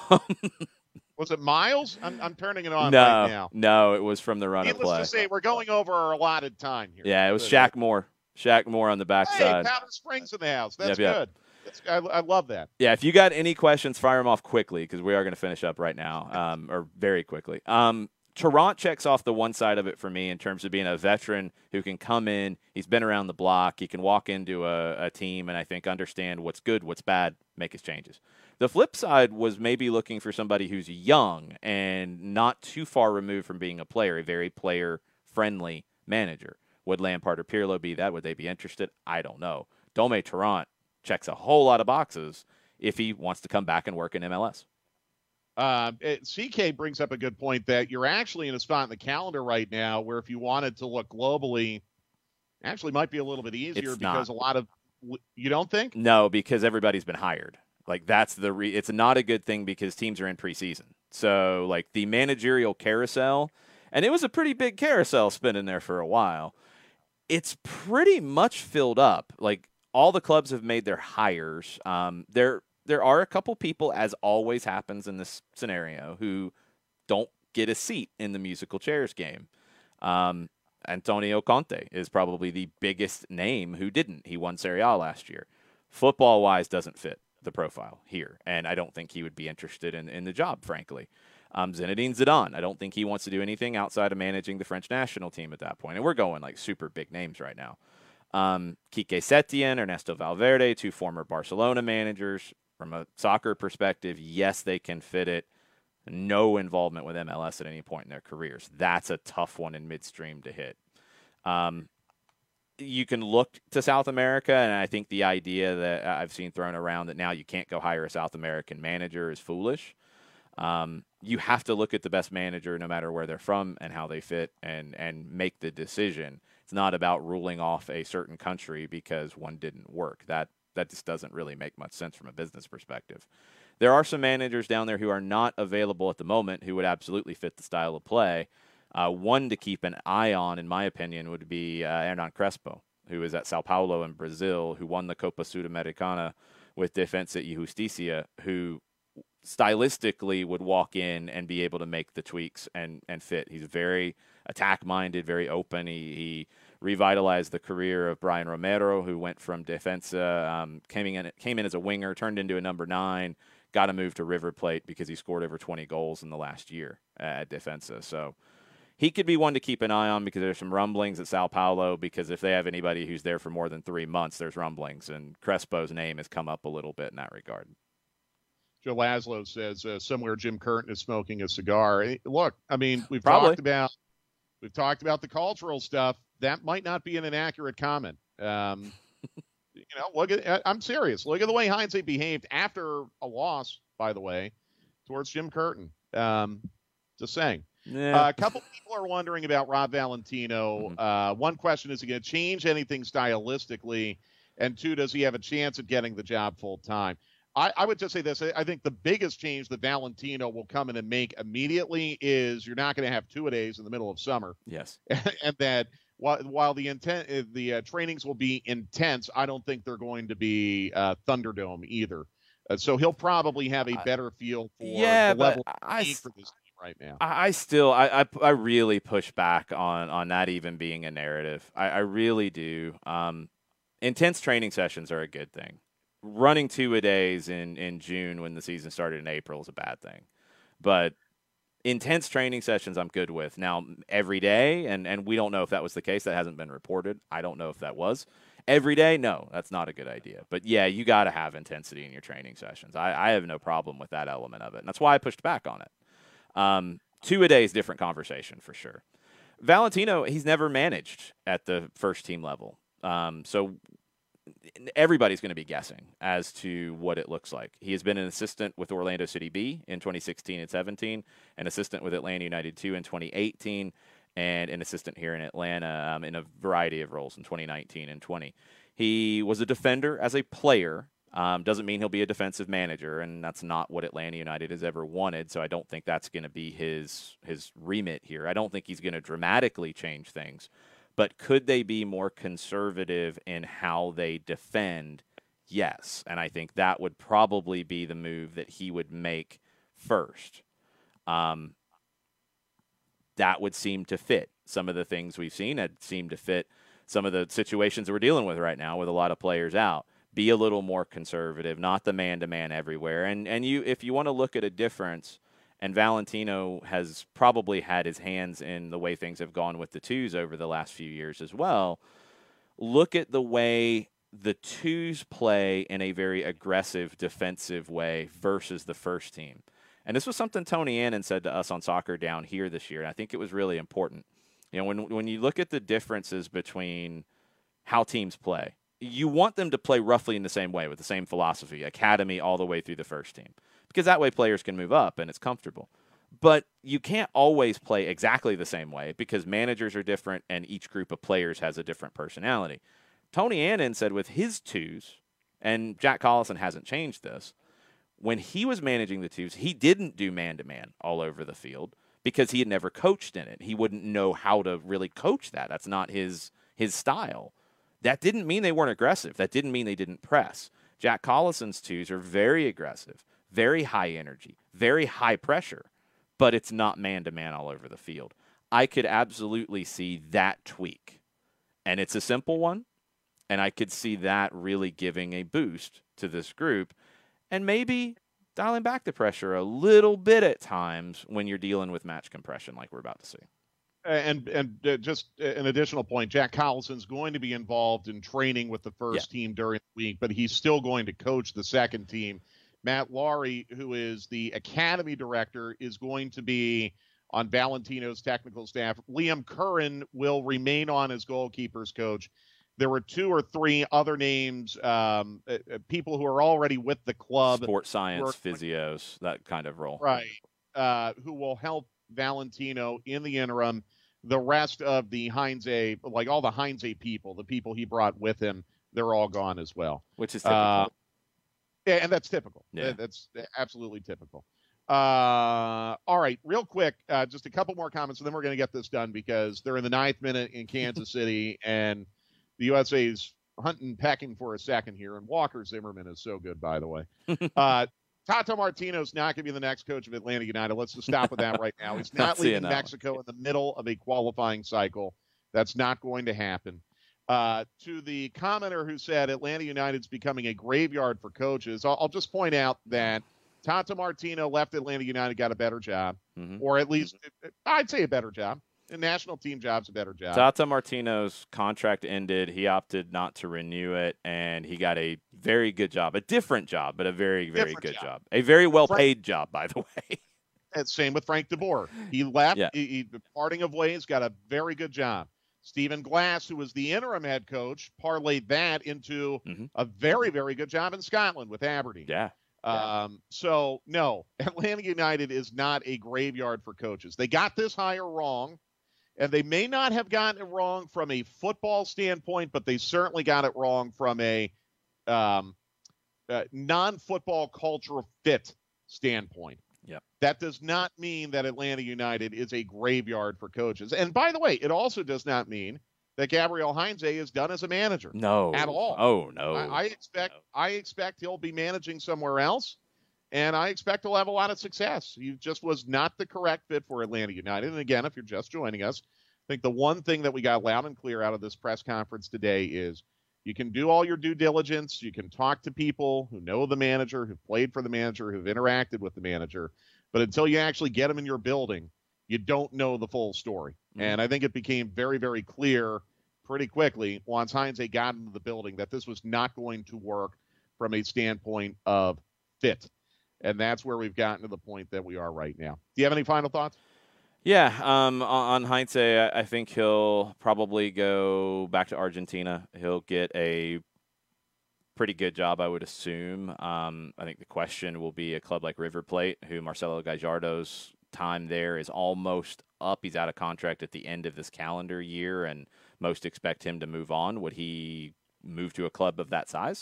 Was it Miles? I'm, I'm turning it on no, right now. No, it was from the run Needless of play. to say, we're going over our allotted time here. Yeah, it was Shaq Moore. Shaq Moore on the backside. Hey, Powder Springs in the house. That's yep, yep. good. That's, I, I love that. Yeah, if you got any questions, fire them off quickly because we are going to finish up right now, um, or very quickly. Um, Tarrant checks off the one side of it for me in terms of being a veteran who can come in. He's been around the block. He can walk into a, a team and I think understand what's good, what's bad, make his changes. The flip side was maybe looking for somebody who's young and not too far removed from being a player, a very player-friendly manager. Would Lampard or Pirlo be that? Would they be interested? I don't know. Domi Tarrant checks a whole lot of boxes if he wants to come back and work in M L S. Uh, it, C K brings up a good point that you're actually in a spot in the calendar right now where if you wanted to look globally, actually might be a little bit easier It's because not. a lot of you don't think? No, because everybody's been hired. Like that's the re- it's not a good thing because teams are in preseason. So like the managerial carousel, and it was a pretty big carousel spinning there for a while. It's pretty much filled up. Like all the clubs have made their hires. Um, there there are a couple people, as always happens in this scenario, who don't get a seat in the musical chairs game. Um, Antonio Conte is probably the biggest name who didn't. He won Serie A last year. Football-wise, doesn't fit the profile here, and I don't think he would be interested in, in the job, frankly. Um, Zinedine Zidane, I don't think he wants to do anything outside of managing the French national team at that point, and we're going like super big names right now. Um, Quique Setien, Ernesto Valverde, two former Barcelona managers. From a soccer perspective, yes, they can fit it. No involvement with M L S at any point in their careers. That's a tough one in midstream to hit. Um, you can look to South America, and I think the idea that I've seen thrown around that now you can't go hire a South American manager is foolish. Um, you have to look at the best manager no matter where they're from and how they fit and, and make the decision. It's not about ruling off a certain country because one didn't work. That that just doesn't really make much sense from a business perspective. There are some managers down there who are not available at the moment who would absolutely fit the style of play. Uh, one to keep an eye on, in my opinion, would be uh, Hernan Crespo, who is at Sao Paulo in Brazil, who won the Copa Sudamericana with Defensa y Justicia, who stylistically would walk in and be able to make the tweaks and, and fit. He's very attack-minded, very open. He, he revitalized the career of Brian Romero, who went from Defensa, um, came in, came in as a winger, turned into a number nine, got a move to River Plate because he scored over twenty goals in the last year at Defensa. So he could be one to keep an eye on because there's some rumblings at Sao Paulo, because if they have anybody who's there for more than three months, there's rumblings, and Crespo's name has come up a little bit in that regard. Joe Laszlo says uh, somewhere Jim Curtin is smoking a cigar. Hey, look, I mean, we've Probably. talked about we've talked about the cultural stuff. That might not be an inaccurate comment. Um, you know, look at I'm serious. Look at the way Heinze behaved after a loss, by the way, towards Jim Curtin. Um, just saying. Yeah. Uh, a couple people are wondering about Rob Valentino. Mm-hmm. Uh, one question, is he going to change anything stylistically? And two, does he have a chance at getting the job full time? I, I would just say this. I think the biggest change that Valentino will come in and make immediately is you're not going to have two-a-days in the middle of summer. Yes. And that while, while the intent, the uh, trainings will be intense, I don't think they're going to be uh, Thunderdome either. Uh, so he'll probably have a better feel for yeah, the level but of I, need for this team right now. I still, I, I, I really push back on, on that even being a narrative. I, I really do. Um, intense training sessions are a good thing. Running two-a-days in, in June when the season started in April is a bad thing. But intense training sessions I'm good with. Now, every day, and, and we don't know if that was the case. That hasn't been reported. I don't know if that was. Every day, no, that's not a good idea. But, yeah, you got to have intensity in your training sessions. I, I have no problem with that element of it, and that's why I pushed back on it. Um, two-a-day is a different conversation for sure. Valentino, he's never managed at the first-team level. Um, so everybody's going to be guessing as to what it looks like. He has been an assistant with Orlando City B in twenty sixteen and seventeen, an assistant with Atlanta United two in twenty eighteen, and an assistant here in Atlanta um, in a variety of roles in twenty nineteen and twenty. He was a defender as a player. Um, doesn't mean he'll be a defensive manager, and that's not what Atlanta United has ever wanted, so I don't think that's going to be his his remit here. I don't think he's going to dramatically change things. But could they be more conservative in how they defend? Yes. And I think that would probably be the move that he would make first. Um, that would seem to fit some of the things we've seen. It seemed to fit some of the situations that we're dealing with right now with a lot of players out. Be a little more conservative, not the man-to-man everywhere. And and you, if you want to look at a difference, and Valentino has probably had his hands in the way things have gone with the twos over the last few years as well. Look at the way the twos play in a very aggressive defensive way versus the first team. And this was something Tony Annan said to us on Soccer Down here this year, and I think it was really important. You know, when when you look at the differences between how teams play, you want them to play roughly in the same way with the same philosophy, academy all the way through the first team. because that way players can move up and it's comfortable. But you can't always play exactly the same way because managers are different and each group of players has a different personality. Tony Annan said with his twos, and Jack Collison hasn't changed this, when he was managing the twos, he didn't do man-to-man all over the field because he had never coached in it. He wouldn't know how to really coach that. That's not his his style. That didn't mean they weren't aggressive. That didn't mean they didn't press. Jack Collison's twos are very aggressive, very high energy, very high pressure, but it's not man-to-man all over the field. I could absolutely see that tweak, and it's a simple one, and I could see that really giving a boost to this group and maybe dialing back the pressure a little bit at times when you're dealing with match compression like we're about to see. And and uh, just an additional point, Jack Collison's going to be involved in training with the first yeah. team during the week, but he's still going to coach the second team. Matt Laurie, who is the academy director, is going to be on Valentino's technical staff. Liam Curran will remain on as goalkeepers coach. There were two or three other names, um, uh, people who are already with the club. Sports science, physios, that kind of role. Right. Uh, who will help Valentino in the interim. The rest of the Heinze, like all the Heinze people, the people he brought with him, they're all gone as well. Which is typical. Uh, yeah, and that's typical. Yeah. That's absolutely typical. Uh, all right, real quick, uh, just a couple more comments, and then we're going to get this done because they're in the ninth minute in Kansas City, and the U S A's hunting, pecking for a second here, and Walker Zimmerman is so good, by the way. uh, Tata Martino's not going to be the next coach of Atlanta United. Let's just stop with that right now. He's not leaving Mexico in the middle of a qualifying cycle. That's not going to happen. Uh, to the commenter who said Atlanta United's becoming a graveyard for coaches, I'll, I'll just point out that Tata Martino left Atlanta United, got a better job, mm-hmm. or at least I'd say a better job. A national team job's a better job. Tata Martino's contract ended. He opted not to renew it, and he got a very good job. A different job, but a very, very different good job. job. A very well-paid Frank, job, by the way. And same with Frank DeBoer. He left. Yeah. He, he, parting of ways, got a very good job. Stephen Glass, who was the interim head coach, parlayed that into mm-hmm. a very, very good job in Scotland with Aberdeen. Yeah. Um, so, no, Atlanta United is not a graveyard for coaches. They got this hire wrong. And they may not have gotten it wrong from a football standpoint, but they certainly got it wrong from a um, uh, non-football cultural fit standpoint. Yep. That does not mean that Atlanta United is a graveyard for coaches. And by the way, it also does not mean that Gabriel Heinze is done as a manager. No. At all. Oh, no. I, I expect no. I expect he'll be managing somewhere else. And I expect he'll have a lot of success. He just was not the correct fit for Atlanta United. And again, if you're just joining us, I think the one thing that we got loud and clear out of this press conference today is you can do all your due diligence. You can talk to people who know the manager, who've played for the manager, who've interacted with the manager. But until you actually get them in your building, you don't know the full story. Mm-hmm. And I think it became very, very clear pretty quickly once Heinze got into the building that this was not going to work from a standpoint of fit. And that's where we've gotten to the point that we are right now. Do you have any final thoughts? Yeah, um, on Heinze, I think he'll probably go back to Argentina. He'll get a pretty good job, I would assume. Um, I think the question will be a club like River Plate, who Marcelo Gallardo's time there is almost up. He's out of contract at the end of this calendar year, and most expect him to move on. Would he move to a club of that size?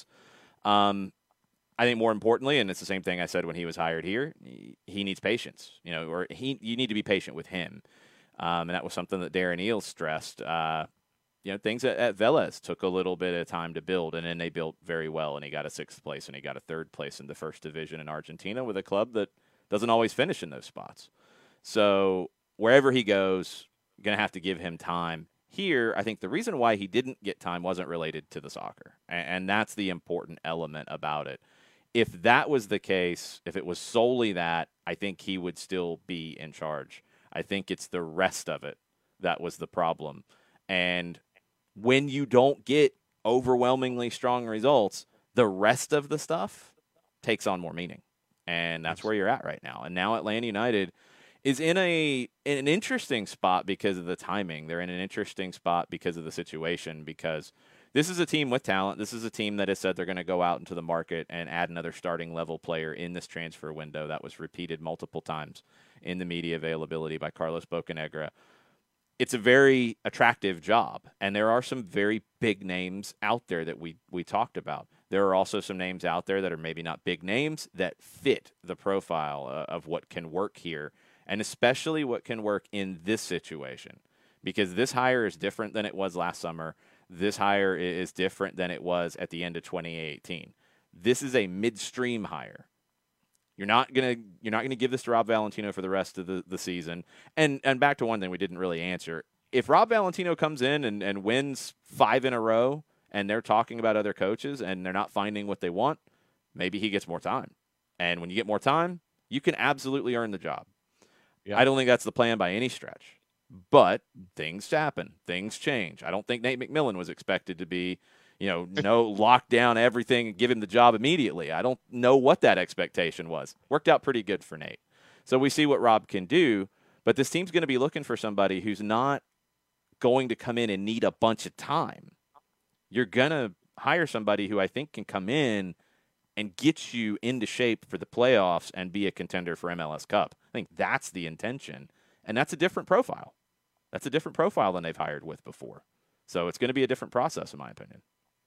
Um I think more importantly, and it's the same thing I said when he was hired here, he needs patience, you know, or he you need to be patient with him. Um, and that was something that Darren Eales stressed. Uh, you know, things at, at Vélez took a little bit of time to build, and then they built very well, and he got a sixth place, and he got a third place in the first division in Argentina with a club that doesn't always finish in those spots. So wherever he goes, going to have to give him time. Here, I think the reason why he didn't get time wasn't related to the soccer, and, and that's the important element about it. If that was the case, if it was solely that, I think he would still be in charge. I think it's the rest of it that was the problem. And when you don't get overwhelmingly strong results, the rest of the stuff takes on more meaning. And that's where you're at right now. And now Atlanta United is in a in an interesting spot because of the timing. They're in an interesting spot because of the situation, because this is a team with talent. This is a team that has said they're going to go out into the market and add another starting level player in this transfer window. That was repeated multiple times in the media availability by Carlos Bocanegra. It's a very attractive job, and there are some very big names out there that we we talked about. There are also some names out there that are maybe not big names that fit the profile uh, of what can work here, and especially what can work in this situation, because this hire is different than it was last summer. This hire is different than it was at the end of twenty eighteen. This is a midstream hire. You're not gonna you're not gonna give this to Rob Valentino for the rest of the, the season. And and back to one thing we didn't really answer. If Rob Valentino comes in and, and wins five in a row and they're talking about other coaches and they're not finding what they want, maybe he gets more time. And when you get more time, you can absolutely earn the job. Yeah. I don't think that's the plan by any stretch. But things happen. Things change. I don't think Nate McMillan was expected to be You know, no lock down everything and give him the job immediately. I don't know what that expectation was. Worked out pretty good for Nate. So we see what Rob can do, but this team's going to be looking for somebody who's not going to come in and need a bunch of time. You're going to hire somebody who I think can come in and get you into shape for the playoffs and be a contender for M L S Cup. I think that's the intention, and that's a different profile. That's a different profile than they've hired with before. So it's going to be a different process, in my opinion.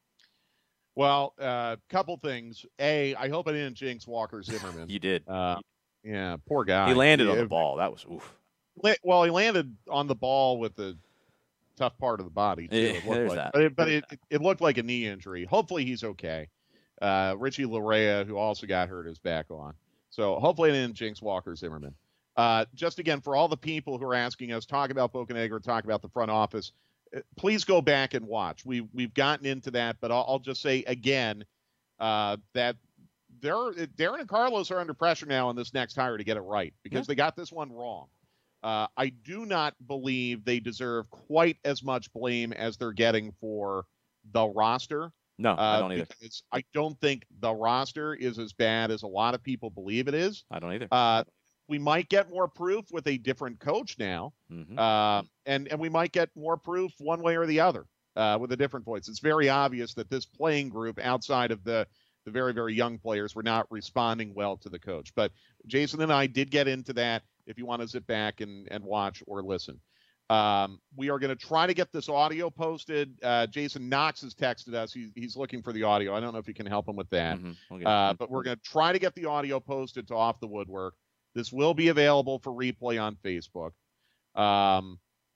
Well, a uh, couple things. A, I hope I didn't jinx Walker Zimmerman. You did. Uh, yeah, poor guy. He landed he, on the ball. That was oof. Well, he landed on the ball with the tough part of the body, too. It There's like. that. But, it, but it, it looked like a knee injury. Hopefully he's okay. Uh, Richie Larea, who also got hurt, is back on. So hopefully I didn't jinx Walker Zimmerman. Uh, just again, for all the people who are asking us, talk about Bocanegra, talk about the front office, please go back and watch. We, we've gotten into that, but I'll, I'll just say again uh, that there, Darren and Carlos are under pressure now in this next hire to get it right because yeah. they got this one wrong. Uh, I do not believe they deserve quite as much blame as they're getting for the roster. No, uh, I don't either. I don't think the roster is as bad as a lot of people believe it is. I don't either. Uh, We might get more proof with a different coach now, mm-hmm. uh, and, and we might get more proof one way or the other uh, with a different voice. It's very obvious that this playing group, outside of the, the very, very young players, were not responding well to the coach. But Jason and I did get into that if you want to sit back and, and watch or listen. Um, we are going to try to get this audio posted. Uh, Jason Knox has texted us. He, he's looking for the audio. I don't know if you can help him with that. Mm-hmm. Okay. Uh, but we're going to try to get the audio posted to Off the Woodwork. This will be available for replay on Facebook. Um,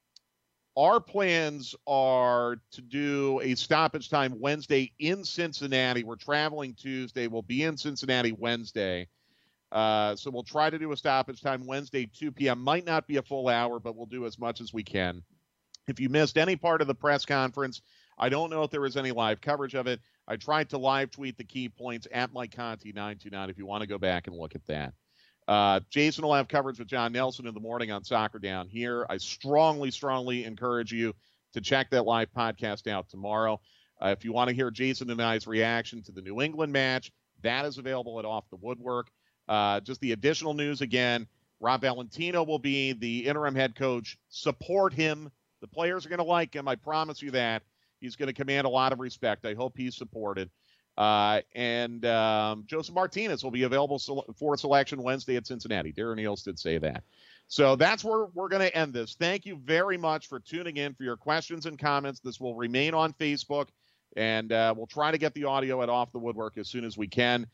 our plans are to do a stoppage time Wednesday in Cincinnati. We're traveling Tuesday. We'll be in Cincinnati Wednesday. Uh, so we'll try to do a stoppage time Wednesday, two p.m. Might not be a full hour, but we'll do as much as we can. If you missed any part of the press conference, I don't know if there was any live coverage of it. I tried to live tweet the key points at Mike Conti nine two nine if you want to go back and look at that. Uh, Jason will have coverage with John Nelson in the morning on Soccer Down Here. I strongly, strongly encourage you to check that live podcast out tomorrow. Uh, if you want to hear Jason and I's reaction to the New England match, that is available at Off the Woodwork. Uh, just the additional news again, Rob Valentino will be the interim head coach. Support him. The players are going to like him. I promise you that. He's going to command a lot of respect. I hope he's supported. Uh, and um, Joseph Martinez will be available for selection Wednesday at Cincinnati. Darren Eales did say that. So that's where we're going to end this. Thank you very much for tuning in, for your questions and comments. This will remain on Facebook, and uh, we'll try to get the audio at Off the Woodwork as soon as we can.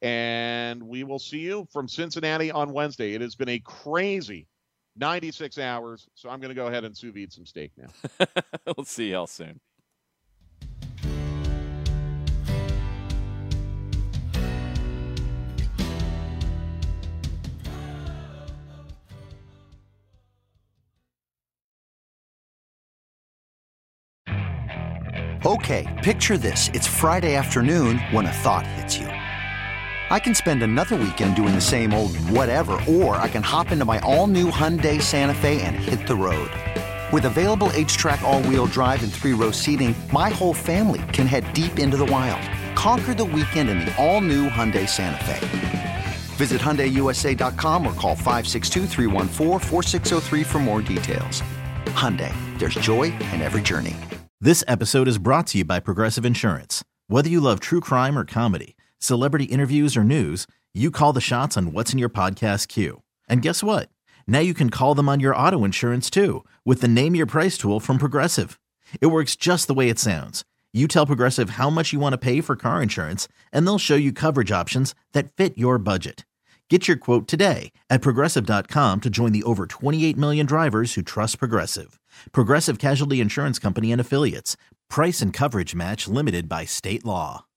And we will see you from Cincinnati on Wednesday. It has been a crazy ninety-six hours, so I'm going to go ahead and sous vide some steak now. We'll see y'all soon. Okay, picture this. It's Friday afternoon when a thought hits you. I can spend another weekend doing the same old whatever, or I can hop into my all-new Hyundai Santa Fe and hit the road. With available H-Track all-wheel drive and three-row seating, my whole family can head deep into the wild. Conquer the weekend in the all-new Hyundai Santa Fe. Visit Hyundai U S A dot com or call five six two, three one four, four six zero three for more details. Hyundai, there's joy in every journey. This episode is brought to you by Progressive Insurance. Whether you love true crime or comedy, celebrity interviews or news, you call the shots on what's in your podcast queue. And guess what? Now you can call them on your auto insurance too with the Name Your Price tool from Progressive. It works just the way it sounds. You tell Progressive how much you want to pay for car insurance, and they'll show you coverage options that fit your budget. Get your quote today at Progressive dot com to join the over twenty-eight million drivers who trust Progressive. Progressive Casualty Insurance Company and Affiliates. Price and coverage match limited by state law.